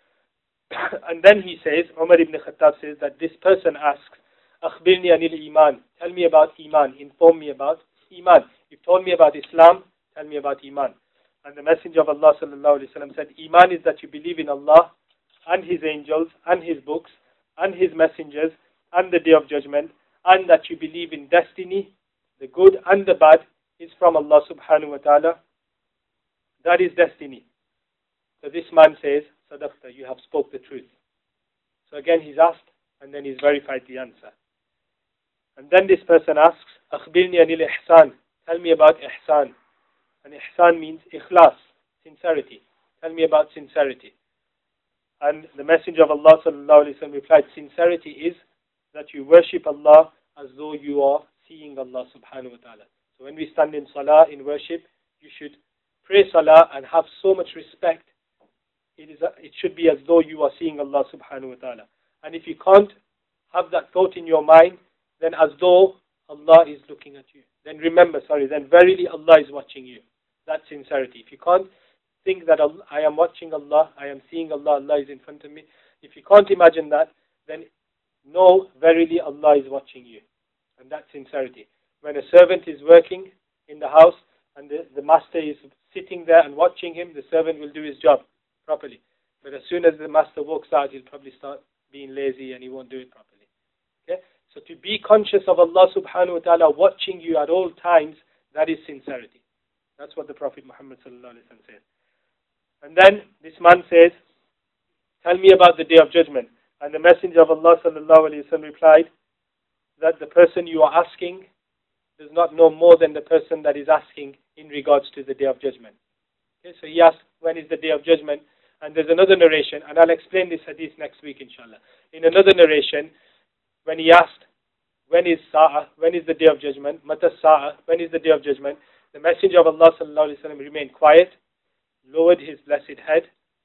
And then he says, Umar ibn Khattab says that this person asks, Akhbirni anil iman. Tell me about iman. Inform me about iman. You've told me about Islam. Tell me about iman. And the Messenger of Allah sallallahu alaihi wasallam said, iman is that you believe in Allah and His angels and His books and His messengers and the Day of Judgment, and that you believe in destiny, the good and the bad is from Allah subhanahu wa ta'ala. That is destiny. So this man says, Sadaqta, you have spoke the truth. So again he's asked, and then he's verified the answer. And then this person asks, Akhbirni anil ihsan. Tell me about ihsan. And ihsan means ikhlas, sincerity. Tell me about sincerity. And the Messenger of Allah sallallahu alaihi wasallam replied, sincerity is that you worship Allah as though you are seeing Allah subhanahu wa ta'ala. So when we stand in salah, in worship, you should pray salah and have so much respect. It is a, it should be as though you are seeing Allah subhanahu wa ta'ala. And if you can't have that thought in your mind, then as though Allah is looking at you. Then remember, sorry, then verily Allah is watching you. That's sincerity. If you can't think that Allah, I am watching Allah, I am seeing Allah, Allah is in front of me. If you can't imagine that, then know verily Allah is watching you. And that's sincerity. When a servant is working in the house and the, the master is sitting there and watching him, the servant will do his job properly. But as soon as the master walks out, he'll probably start being lazy and he won't do it properly. Okay? So to be conscious of Allah subhanahu wa ta'ala watching you at all times, that is sincerity. That's what the Prophet Muhammad sallallahu alaihi wasallam says. And then this man says, tell me about the Day of Judgment. And the Messenger of Allah sallallahu alaihi wasallam replied that the person you are asking does not know more than the person that is asking in regards to the Day of Judgment. Okay, so he asked, when is the Day of Judgment? And there's another narration, and I'll explain this hadith next week inshallah. In another narration, when he asked, when is Sa'ah, when is the Day of Judgment? Mata Sa'ah, when is the Day of Judgment? The Messenger of Allah sallallahu alaihi wasallam remained quiet, lowered his blessed head,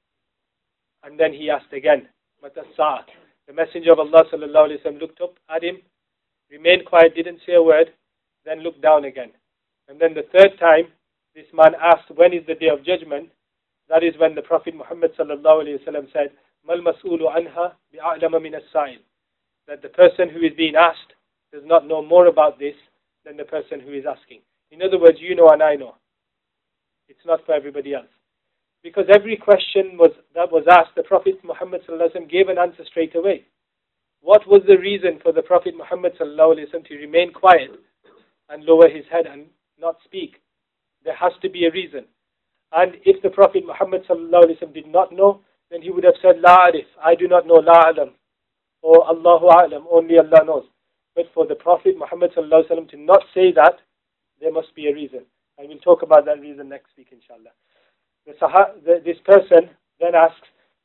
and then he asked again, Mata Sa'ah. The Messenger of Allah sallallahu alaihi wasallam looked up at him, remained quiet, didn't say a word, then looked down again. And then the third time, this man asked, when is the Day of Judgment? That is when the Prophet Muhammad sallallahu alaihi wasallam said, Mal mas'ulu anha bi'a'lama min as-sa'il. That the person who is being asked does not know more about this than the person who is asking. In other words, you know and I know. It's not for everybody else. Because every question was that was asked, the Prophet Muhammad sallallahu alaihi wasallam gave an answer straight away. What was the reason for the Prophet Muhammad sallallahu alaihi wasallam to remain quiet and lower his head and not speak? There has to be a reason. And if the Prophet Muhammad sallallahu alaihi wasallam did not know, then he would have said, La arif, I do not know, La alam, or Allahu a'lam, only Allah knows. But for the Prophet Muhammad sallallahu alaihi wasallam to not say that, there must be a reason. And we'll talk about that reason next week, inshallah. The sah- the, this person then asks,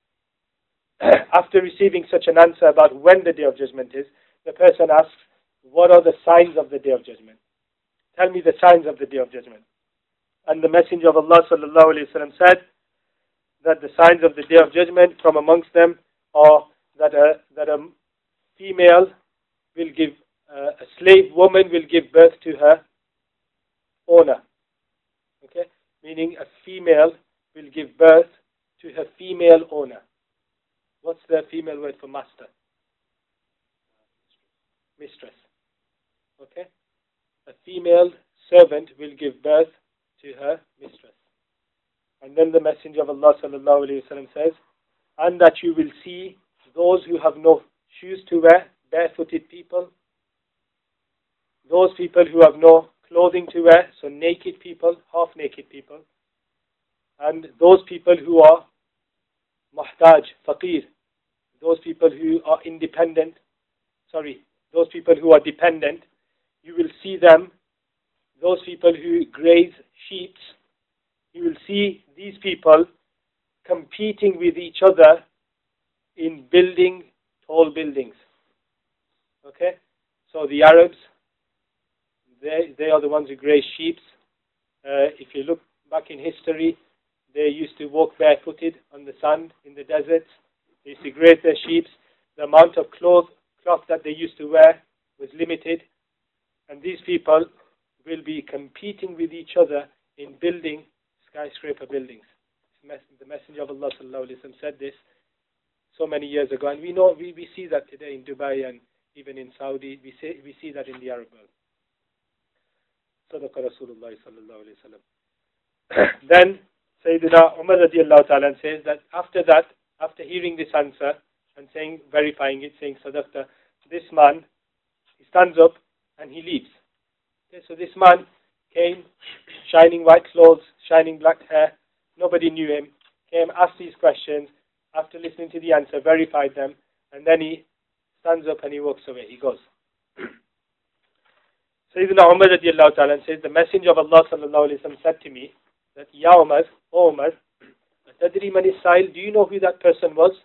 after receiving such an answer about when the Day of Judgment is, the person asks, what are the signs of the Day of Judgment? Tell me the signs of the Day of Judgment. And the Messenger of Allah sallallahu alaihi wasallam said that the signs of the Day of Judgment, from amongst them, are that a, that a female will give, uh, a slave woman will give birth to her owner. Okay? Meaning a female will give birth to her female owner. What's the female word for master? Mistress. Okay? A female servant will give birth to her mistress. And then the Messenger of Allah sallallahu alaihi wasallam says, and that you will see those who have no shoes to wear, barefooted people, those people who have no clothing to wear, so naked people, half-naked people, and those people who are muhtaj, faqir, those people who are independent, sorry, those people who are dependent, you will see them, those people who graze sheep, you will see these people competing with each other in building tall buildings. Okay? So the Arabs, they, they are the ones who graze sheep, Uh, if you look back in history, they used to walk barefooted on the sand in the deserts. They used to graze their sheep. The amount of cloth, cloth that they used to wear was limited. And these people will be competing with each other in building skyscraper buildings. The Messenger of Allah sallallahu alaihi wasallam said this so many years ago, and we know we, we see that today in Dubai and even in Saudi. We see we see that in the Arab world. Sadaqa Rasulullah sallallahu alaihi wasallam. Then Sayyidina Umar radiallahu ta'ala says that after that, after hearing this answer and saying, verifying it, saying Sadaqta, this man, he stands up and he leaves. Okay, so this man came, shining white clothes, shining black hair. Nobody knew him. Came, asked these questions. After listening to the answer, verified them, and then he stands up and he walks away. He goes. Sayyidina Umar radiallahu ta'ala says, the Messenger of Allah sallallahu alayhi wa sallam said to me that, Ya Umar, O Umar, Tadri man is-sa'il, do you know who that person was?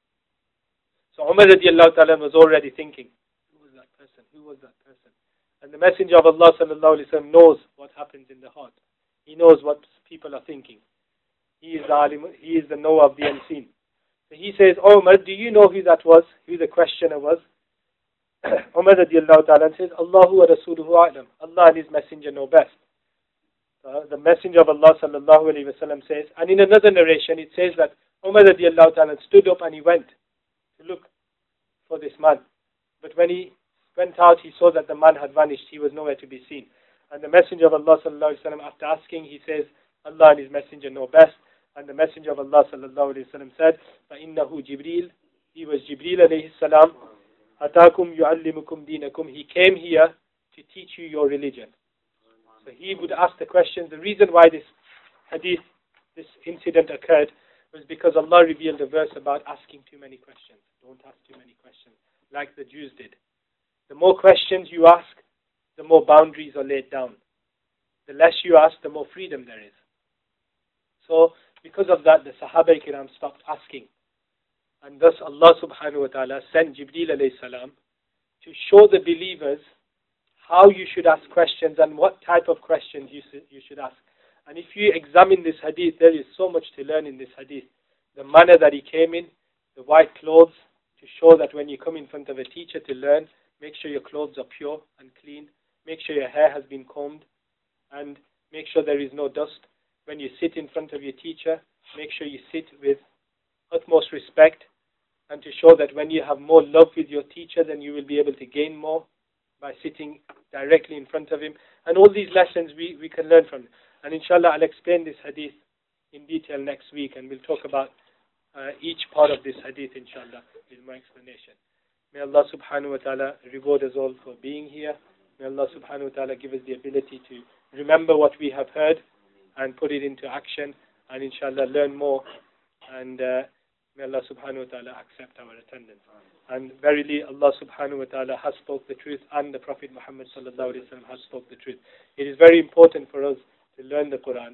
So Umar radiallahu ta'ala was already thinking, who was that person? Who was that person? And the Messenger of Allah sallallahu alayhi wa sallam knows what happens in the heart. He knows what people are thinking. He is the alim, he is the knower of the unseen. So he says, oh Umar, do you know who that was? Who the questioner was? Umar radiallahu ta'ala says, Allahu wa Rasuluhu a'lam. Allah and His Messenger know best. Uh, the Messenger of Allah sallallahu alayhi wa sallam says, and in another narration it says that Umar radiallahu ta'ala stood up and he went to look for this man. But when he went out, he saw that the man had vanished. He was nowhere to be seen. And the Messenger of Allah sallallahu alayhi wa sallam, after asking, he says, Allah and His Messenger know best. And the Messenger of Allah sallallahu alayhi wa sallam said, فَإِنَّهُ Jibreel, he was Jibreel alayhi salam, أَتَاكُمْ يُعَلِّمُكُمْ دِينَكُمْ, he came here to teach you your religion. So he would ask the questions. The reason why this hadith, this incident occurred, was because Allah revealed a verse about asking too many questions. Don't ask too many questions, like the Jews did. The more questions you ask, the more boundaries are laid down. The less you ask, the more freedom there is. So, because of that, the Sahaba Kiram stopped asking. And thus Allah subhanahu wa ta'ala sent Jibreel alayhi salam to show the believers how you should ask questions and what type of questions you, you should ask. And if you examine this hadith, there is so much to learn in this hadith. The manner that he came in, the white clothes, to show that when you come in front of a teacher to learn, make sure your clothes are pure and clean. Make sure your hair has been combed. And make sure there is no dust. When you sit in front of your teacher, make sure you sit with utmost respect, and to show that when you have more love with your teacher, then you will be able to gain more by sitting directly in front of him. And all these lessons we, we can learn from. And inshallah, I'll explain this hadith in detail next week, and we'll talk about uh, each part of this hadith, inshallah, with my explanation. May Allah subhanahu wa ta'ala reward us all for being here. May Allah subhanahu wa ta'ala give us the ability to remember what we have heard and put it into action, and inshallah learn more, and uh, may Allah subhanahu wa ta'ala accept our attendance. And verily Allah subhanahu wa ta'ala has spoke the truth, and the Prophet Muhammad sallallahu alayhi wa sallam has spoke the truth. It is very important for us to learn the Quran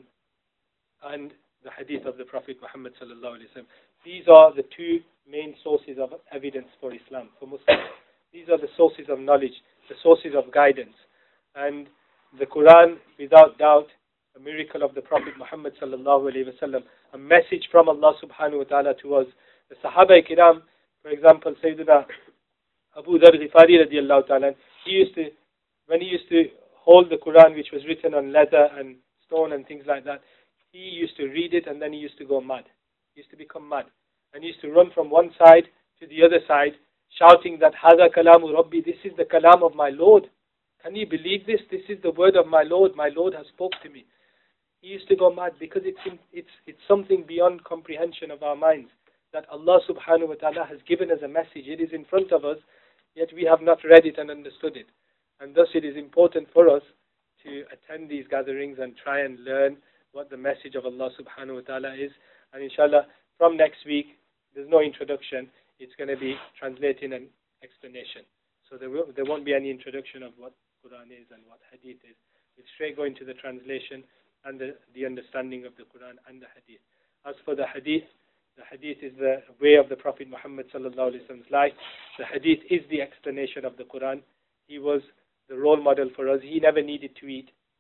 and the hadith of the Prophet Muhammad sallallahu alayhi wa sallam. These are the two main sources of evidence for Islam, for Muslims. These are the sources of knowledge, the sources of guidance. And the Quran, without doubt, a miracle of the Prophet Muhammad sallallahu alayhi wa sallam, a message from Allah subhanahu wa ta'ala to us. The Sahaba Kiram, for example, Sayyidina Abu Dharr Ghifari radiallahu ta'ala, he used to, when he used to hold the Quran, which was written on leather and stone and things like that, he used to read it and then he used to go mad. He used to become mad. And he used to run from one side to the other side, shouting that, Hada kalamu Rabbi, this is the kalam of my Lord. Can you believe this? This is the word of my Lord. My Lord has spoke to me. He used to go mad because it's, in, it's, it's something beyond comprehension of our minds, that Allah subhanahu wa ta'ala has given us a message. It is in front of us, yet we have not read it and understood it. And thus it is important for us to attend these gatherings and try and learn what the message of Allah subhanahu wa ta'ala is. And inshallah, from next week, there's no introduction. It's going to be translating and explanation. So there, will, there won't be any introduction of what Quran is and what Hadith is. We'll straight go into the translation and the, the understanding of the Quran and the Hadith. As for the Hadith, the Hadith is the way of the Prophet Muhammad sallallahu alaihi wasallam's life. The Hadith is the explanation of the Quran. He was the role model for us. He never needed to eat.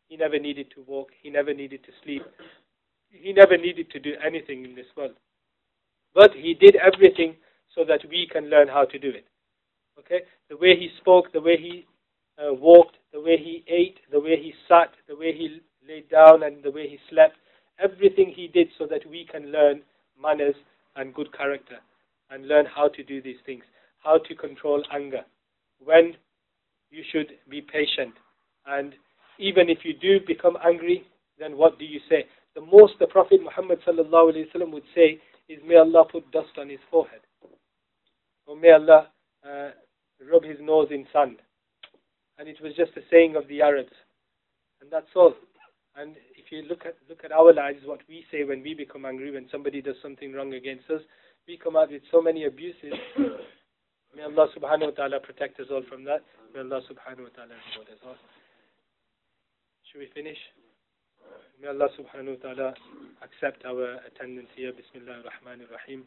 He never needed to walk. He never needed to sleep. He never needed to do anything in this world. But he did everything so that we can learn how to do it. Okay? The way he spoke, the way he uh, walked, the way he ate, the way he sat, the way he laid down, and the way he slept, everything he did so that we can learn manners and good character and learn how to do these things, how to control anger, when you should be patient, and even if you do become angry, then what do you say? The most the Prophet Muhammad sallallahu alaihi wasallam would say is, may Allah put dust on his forehead, or may Allah uh, rub his nose in sand. And it was just a saying of the Arabs, and that's all. And if you look at look at our lives, what we say when we become angry, when somebody does something wrong against us, we come out with so many abuses. May Allah subhanahu wa ta'ala protect us all from that. May Allah subhanahu wa ta'ala reward us all. Should we finish? May Allah subhanahu wa ta'ala accept our attendance here. Bismillah ar-Rahman ar-Rahim.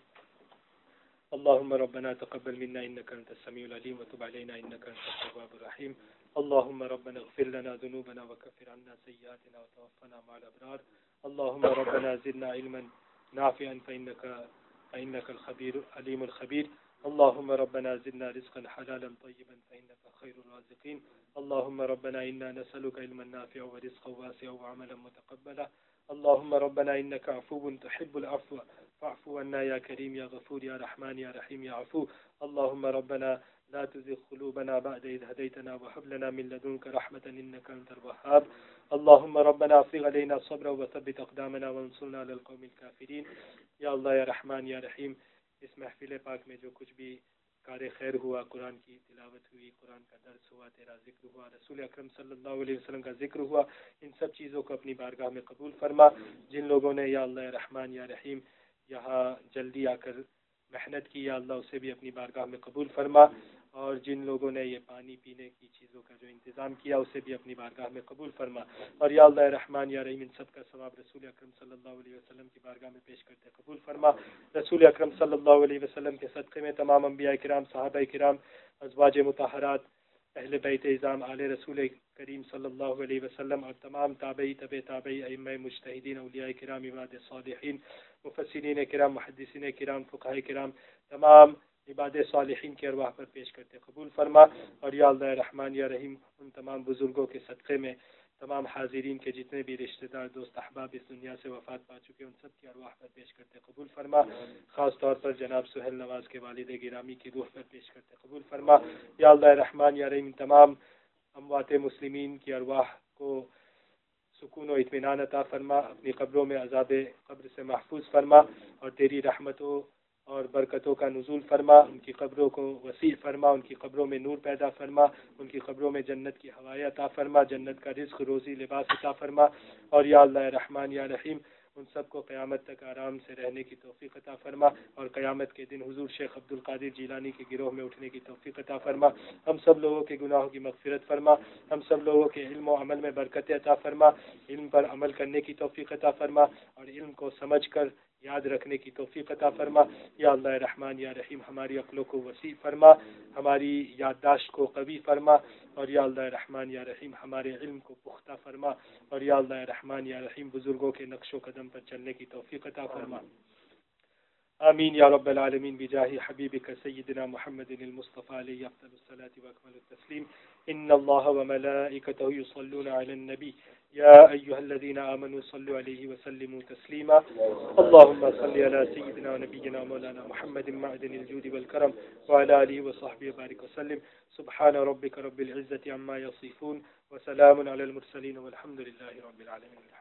اللهم ربنا تقبل منا إنك أنت السميع العليم وتب علينا إنك أنت التواب الرحيم اللهم ربنا اغفر لنا ذنوبنا وكفر عنا سيئاتنا وتوفنا مع الأبرار اللهم ربنا زدنا علما نافعا فإنك فإنك الخبير عليم الخبير اللهم ربنا زدنا رزقا حلالا طيبا فإنك خير الرازقين اللهم ربنا إنا نسألك علما نافعا ورزقا واسعا وعملا متقبلا اللهم ربنا إنك عفو تحب العفو فاعف عنا يا كريم يا غفور يا رحمن يا رحيم يا عفو اللهم ربنا لا تزغ قلوبنا بعد إذ هديتنا وهب لنا من لدنك رحمة إنك أنت الوهاب اللهم ربنا افرغ علينا صبرا وثبت أقدامنا وانصرنا على القوم الكافرين یا اللہ یا رحمان یا رحیم اس محفل پاک میں جو کچھ بھی کار خیر ہوا قرآن کی تلاوت ہوئی قرآن کا درس ہوا تیرا ذکر ہوا رسول اکرم صلی اللہ علیہ وسلم کا ذکر ہوا ان سب چیزوں کو اپنی بارگاہ میں قبول فرما جن لوگوں نے یا اللہ یا رحمان یا رحیم یہاں جلدی آ کر محنت کی یا اللہ اسے بھی اپنی بارگاہ میں قبول فرما اور جن لوگوں نے یہ پانی پینے کی چیزوں کا جو انتظام کیا اسے بھی اپنی بارگاہ میں قبول فرما اور یا اللہ رحمان یا رحیم ان سب کا ثواب رسول اکرم صلی اللہ علیہ وسلم کی بارگاہ میں پیش کرتے قبول فرما رسول اکرم صلی اللہ علیہ وسلم کے صدقے میں تمام انبیاء کرام صحابہ کرام ازواج مطہرات اہل بیت اعظام آل رسول کریم صلی اللہ علیہ وسلم اور تمام تابعی تبع تابعی ائمہ مجتہدین اولیاء کرام عباد صالحین مفسرین کرام محدثین کرام فقہاء کرام تمام عباد صالحین کے ارواح پر پیش کرتے قبول فرما اور یا اللہ رحمان یا رحیم ان تمام بزرگوں کے صدقے میں تمام حاضرین کے جتنے بھی رشتہ دار دوست احباب اس دنیا سے وفات پا چکے ان سب کی ارواح پر پیش کرتے قبول فرما خاص طور پر جناب سہیل نواز کے والد گرامی کی روح پر پیش کرتے قبول فرما یا اللہ رحمان یا رحیم تمام اموات مسلمین کی ارواح کو سکون و اطمینان عطا فرما اپنی قبروں میں عذاب قبر سے محفوظ فرما اور تیری رحمتوں اور برکتوں کا نزول فرما ان کی قبروں کو وسیع فرما ان کی قبروں میں نور پیدا فرما ان کی قبروں میں جنت کی ہوائیں عطا فرما جنت کا رزق روزی لباس عطا فرما اور یا اللہ رحمان یا رحیم ان سب کو قیامت تک آرام سے رہنے کی توفیق عطا فرما اور قیامت کے دن حضور شیخ عبد القادر جیلانی کے گروہ میں اٹھنے کی توفیق عطا فرما ہم سب لوگوں کے گناہوں کی مغفرت فرما ہم سب لوگوں کے علم و عمل میں برکت عطا فرما علم پر عمل کرنے کی توفیق عطا فرما اور علم کو سمجھ کر یاد رکھنے کی توفیق عطا فرما یا اللہ رحمان یا رحیم ہماری عقلوں کو وسیع فرما ہماری یادداشت کو قوی فرما اور یا اللہ رحمان یا رحیم ہمارے علم کو پختہ فرما اور یا اللہ رحمان یا رحیم بزرگوں کے نقش و قدم پر چلنے کی توفیق عطا فرما آمین یا رب العالمین بجاہ حبیبک سیدنا محمد المصطفى علیہ افضل الصلاة واکمل التسلیم ان اللہ وملائکتہ یصلون علی النبی یا ایہا الذین آمنوا صلوا علیہ وسلموا تسلیما اللہم صل علی سیدنا ونبینا مولانا محمد معدن الجود والکرم وعلی آلہ وصحبہ بارک وسلم سبحان ربک رب العزت عما یصفون وسلام علی المرسلین والحمد للہ رب العالمین.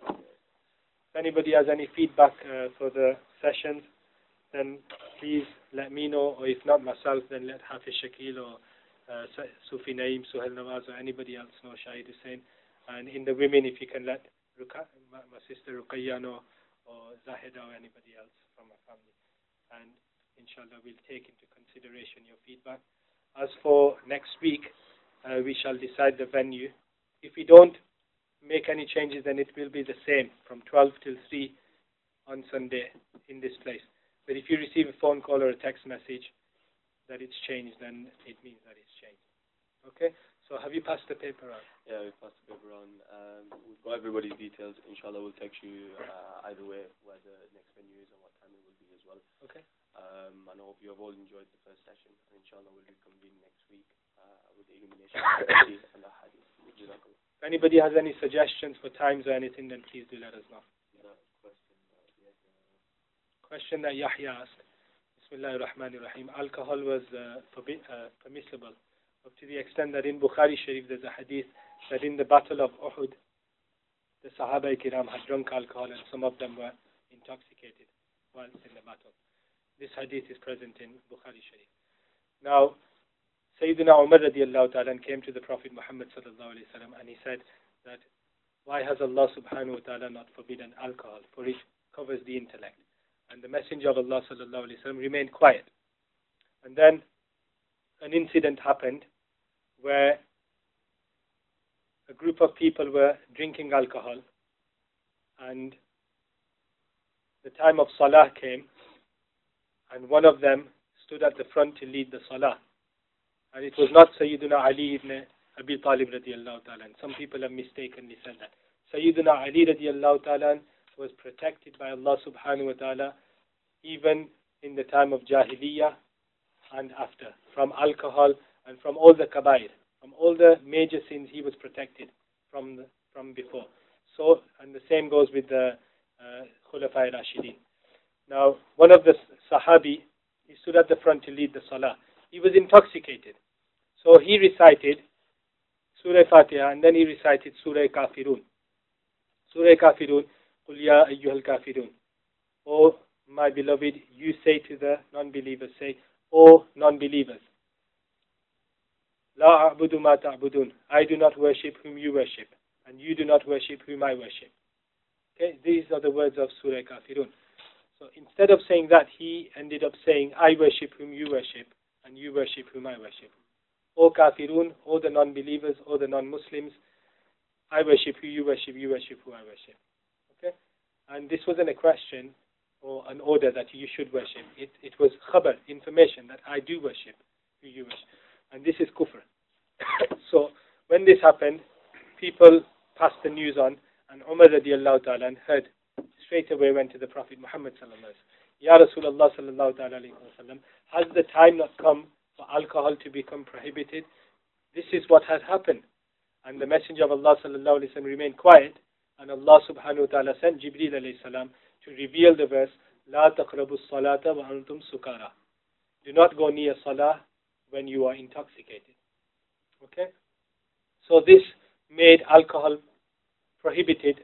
If anybody has any feedback uh, for the sessions, then please let me know, or if not myself, then let Hafiz Shakil or uh, Sufi Naeem, Suhail Nawaz, or anybody else know, Shahid Hussain. And in the women, if you can let Ruka, my, my sister Ruqayya know, or Zahida, or anybody else from my family. And inshallah, we'll take into consideration your feedback. As for next week, uh, we shall decide the venue. If we don't make any changes, then it will be the same from twelve till three on Sunday in this place. But if you receive a phone call or a text message that it's changed, then it means that it's changed. Okay? So have you passed the paper on? Yeah, we've passed the paper on. Um, we've got everybody's details. Inshallah, we'll text you uh, either way where the next venue is and what time it will be as well. Okay. Um, and I hope you have all enjoyed the first session. And inshallah, we'll reconvene next week uh, with the illumination and the hadith. If anybody has any suggestions for times or anything, then please do let us know. Question that Yahya asked. Bismillahir Rahmanir Rahim. Alcohol was uh, forbi- uh, permissible up to the extent that in Bukhari Sharif there's a hadith that in the Battle of Uhud, the Sahaba Kiram had drunk alcohol and some of them were intoxicated whilst in the battle. This hadith is present in Bukhari Sharif. Now, Sayyidina Umar radiallahu ta'ala came to the Prophet Muhammad sallallahu alayhi wa sallam and he said that, why has Allah subhanahu wa ta'ala not forbidden alcohol, for it covers the intellect? And the Messenger of Allah sallallahu alayhi wa sallam remained quiet. And then an incident happened where a group of people were drinking alcohol and the time of Salah came and one of them stood at the front to lead the Salah. And it was not Sayyidina Ali ibn Abi Talib radiallahu ta'ala. Some people have mistakenly said that. Sayyidina Ali radiallahu ta'ala was protected by Allah subhanahu wa ta'ala even in the time of Jahiliyyah and after, from alcohol and from all the kabair, from all the major sins he was protected from the, from before. So, and the same goes with the uh, Khulafai Rashidin. Now, one of the Sahabi, he stood at the front to lead the Salah. He was intoxicated. So he recited Surah Fatiha and then he recited Surah Kafirun. Surah Kafirun, Qul ya ayyuhal kafirun. O my beloved, you say to the non-believers, say, O non-believers, La a'budu ma ta'budun. I do not worship whom you worship, and you do not worship whom I worship. Okay, these are the words of Surah Kafirun. So instead of saying that, he ended up saying, I worship whom you worship, and you worship whom I worship. O Kafirun, O the non-believers, O the non-Muslims, I worship who you worship, you worship who I worship. Okay? And this wasn't a question or an order that you should worship. It, it was khabar, information, that I do worship who you worship. And this is kufr. So when this happened, people passed the news on, and Umar radiallahu ta'ala heard, straight away went to the Prophet Muhammad sallallahu alayhi wa sallam. Ya Rasulullah sallallahu alayhi wa sallam, has the time not come for alcohol to become prohibited? This is what has happened. And the Messenger of Allah sallallahu alayhi wa sallam remained quiet, and Allah subhanahu wa ta'ala sent Jibreel alayhi salam to reveal the verse, La taqrabu salata wa antum sukara. Do not go near salah when you are intoxicated. Okay? So this made alcohol prohibited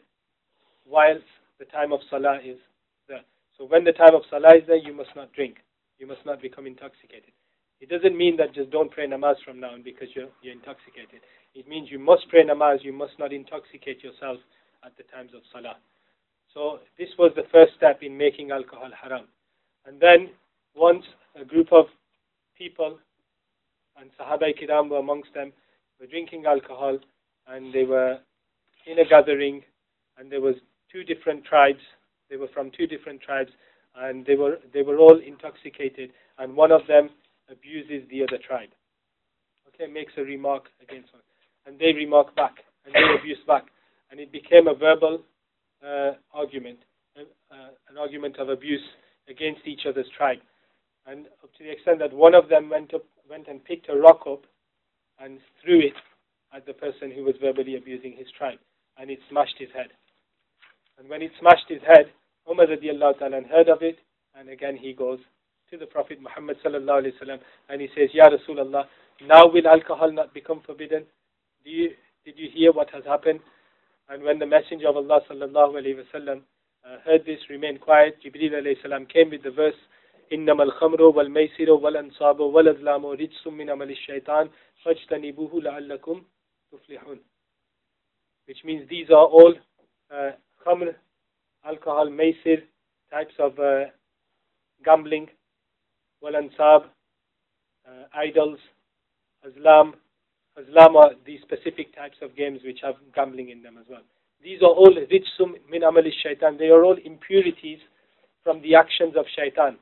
whilst the time of salah is there. So when the time of salah is there, you must not drink. You must not become intoxicated. It doesn't mean that just don't pray namaz from now on because you're, you're intoxicated. It means you must pray namaz, you must not intoxicate yourself at the times of salah. So this was the first step in making alcohol haram. And then once a group of people, and Sahaba Kiram were amongst them, were drinking alcohol, and they were in a gathering, and there was two different tribes. They were from two different tribes, and they were they were all intoxicated, and one of them abuses the other tribe. Okay, makes a remark against one, and they remark back, and they abuse back, and it became a verbal uh, argument, uh, an argument of abuse against each other's tribe, and up to the extent that one of them went up, went and picked a rock up, and threw it at the person who was verbally abusing his tribe, and it smashed his head. And when it smashed his head, Umar radiallahu ta'ala heard of it, and again he goes to the Prophet Muhammad sallallahu alayhi wa sallam, and he says, Ya Rasulullah, now will alcohol not become forbidden? Do you, did you hear what has happened? And when the Messenger of Allah sallallahu alayhi wa sallam uh, heard this, remained quiet, Jibreel alayhi salam came with the verse, إنما الخمر والميسر والأنصاب والأزلام رجس من عمل الشيطان فاجتنبوه لعلكم تفلحون. Which means these are all uh, khamr, alcohol, maisir, types of uh, gambling, wal-ansab, uh, idols, azlam. Azlam are these specific types of games which have gambling in them as well. These are all rijsum min amal shaitan. They are all impurities from the actions of shaitan.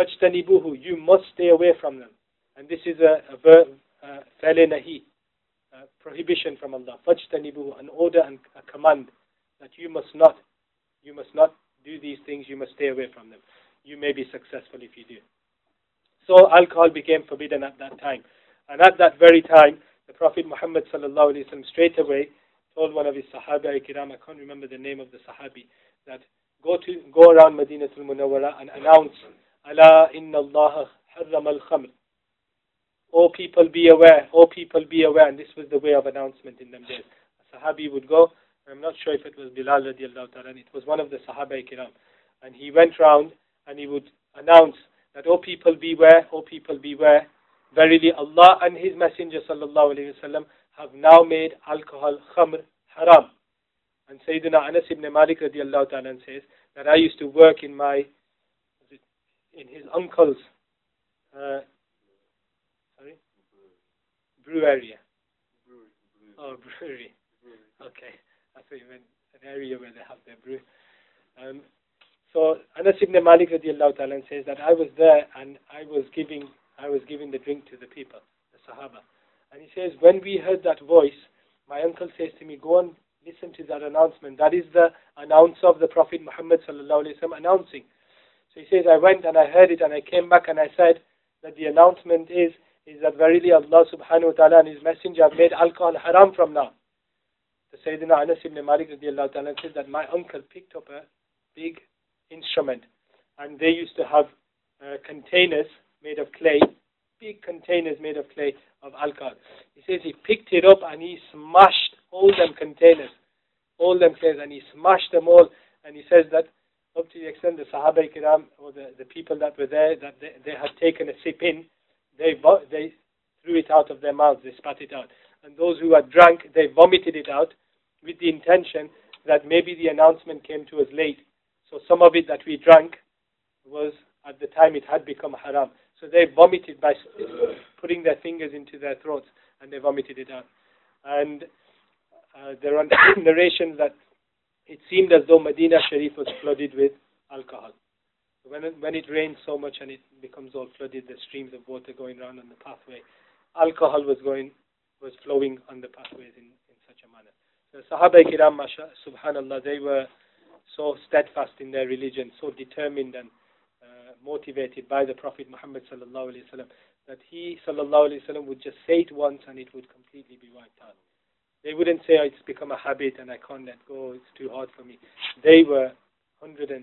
Fajtanibuhu, you must stay away from them. And this is a, a verb, uh, fa'le nahi. uh, prohibition from Allah. Fajtanibu, an order and a command that you must not, you must not do these things, you must stay away from them. You may be successful if you do. So alcohol became forbidden at that time. And at that very time, the Prophet Muhammad sallallahu alaihi wasallam straight away told one of his Sahaba Kiram, I can't remember the name of the Sahabi, that go to go around Madinatul Munawwara and announce, Ala inna Allah harram al-khamr. O people be aware, O people be aware. And this was the way of announcement in them days. A Sahabi would go, I'm not sure if it was Bilal radiallahu ta'ala, it was one of the Sahaba Kiram. And he went round and he would announce that, O people beware, O people beware. Verily Allah and His Messenger sallallahu alayhi wasallam have now made alcohol, khamr, haram. And Sayyidina Anas ibn Malik radiallahu ta'ala says that I used to work in my, in his uncle's, uh, sorry, brew area. Oh, brewery. Okay. I thought you meant an area where they have their brew. Um, so Anas ibn Malik radiallahu ta'ala says that I was there and I was giving I was giving the drink to the people, the Sahaba. And he says, when we heard that voice, my uncle says to me, go and listen to that announcement. That is the announcer of the Prophet Muhammad sallallahu alaihi wasallam announcing. So he says, I went and I heard it and I came back and I said that the announcement is, is that verily Allah subhanahu wa ta'ala and His Messenger have made alcohol haram from now. The Sayyidina Anas ibn Malik radiallahu ta'ala says that my uncle picked up a big instrument and they used to have uh, containers made of clay, big containers made of clay of alcohol. He says he picked it up and he smashed all them containers, all them clays, and he smashed them all. And he says that up to the extent the Sahaba Kiram, or the, the people that were there, that they, they had taken a sip in, they they threw it out of their mouths, they spat it out. And those who had drunk, they vomited it out with the intention that maybe the announcement came to us late. So some of it that we drank was, at the time, it had become haram. So they vomited by putting their fingers into their throats and they vomited it out. And uh, there are narrations that it seemed as though Medina Sharif was flooded with alcohol. When it, when it rains so much and it becomes all flooded, the streams of water going around on the pathway, alcohol was going, was flowing on the pathways in, in such a manner. So Sahaba Kiram, subhanallah, they were so steadfast in their religion, so determined and uh, motivated by the Prophet Muhammad sallallahu alaihi wasallam, that he sallallahu alaihi wasallam would just say it once and it would completely be wiped out. They wouldn't say, oh, it's become a habit and I can't let go, it's too hard for me. They were one hundred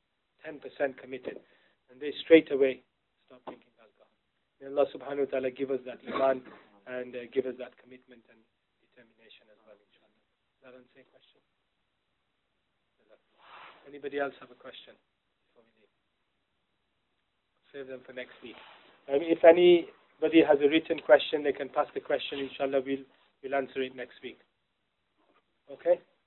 ten percent committed and they straight away stopped drinking alcohol. May Allah subhanahu wa ta'ala give us that iman and uh, give us that commitment and determination as well, inshallah. Does that answer your question? Anybody else have a question before we leave? Save them for next week. Um, if anybody has a written question, they can pass the question. Inshallah, we'll, we'll answer it next week. Okay?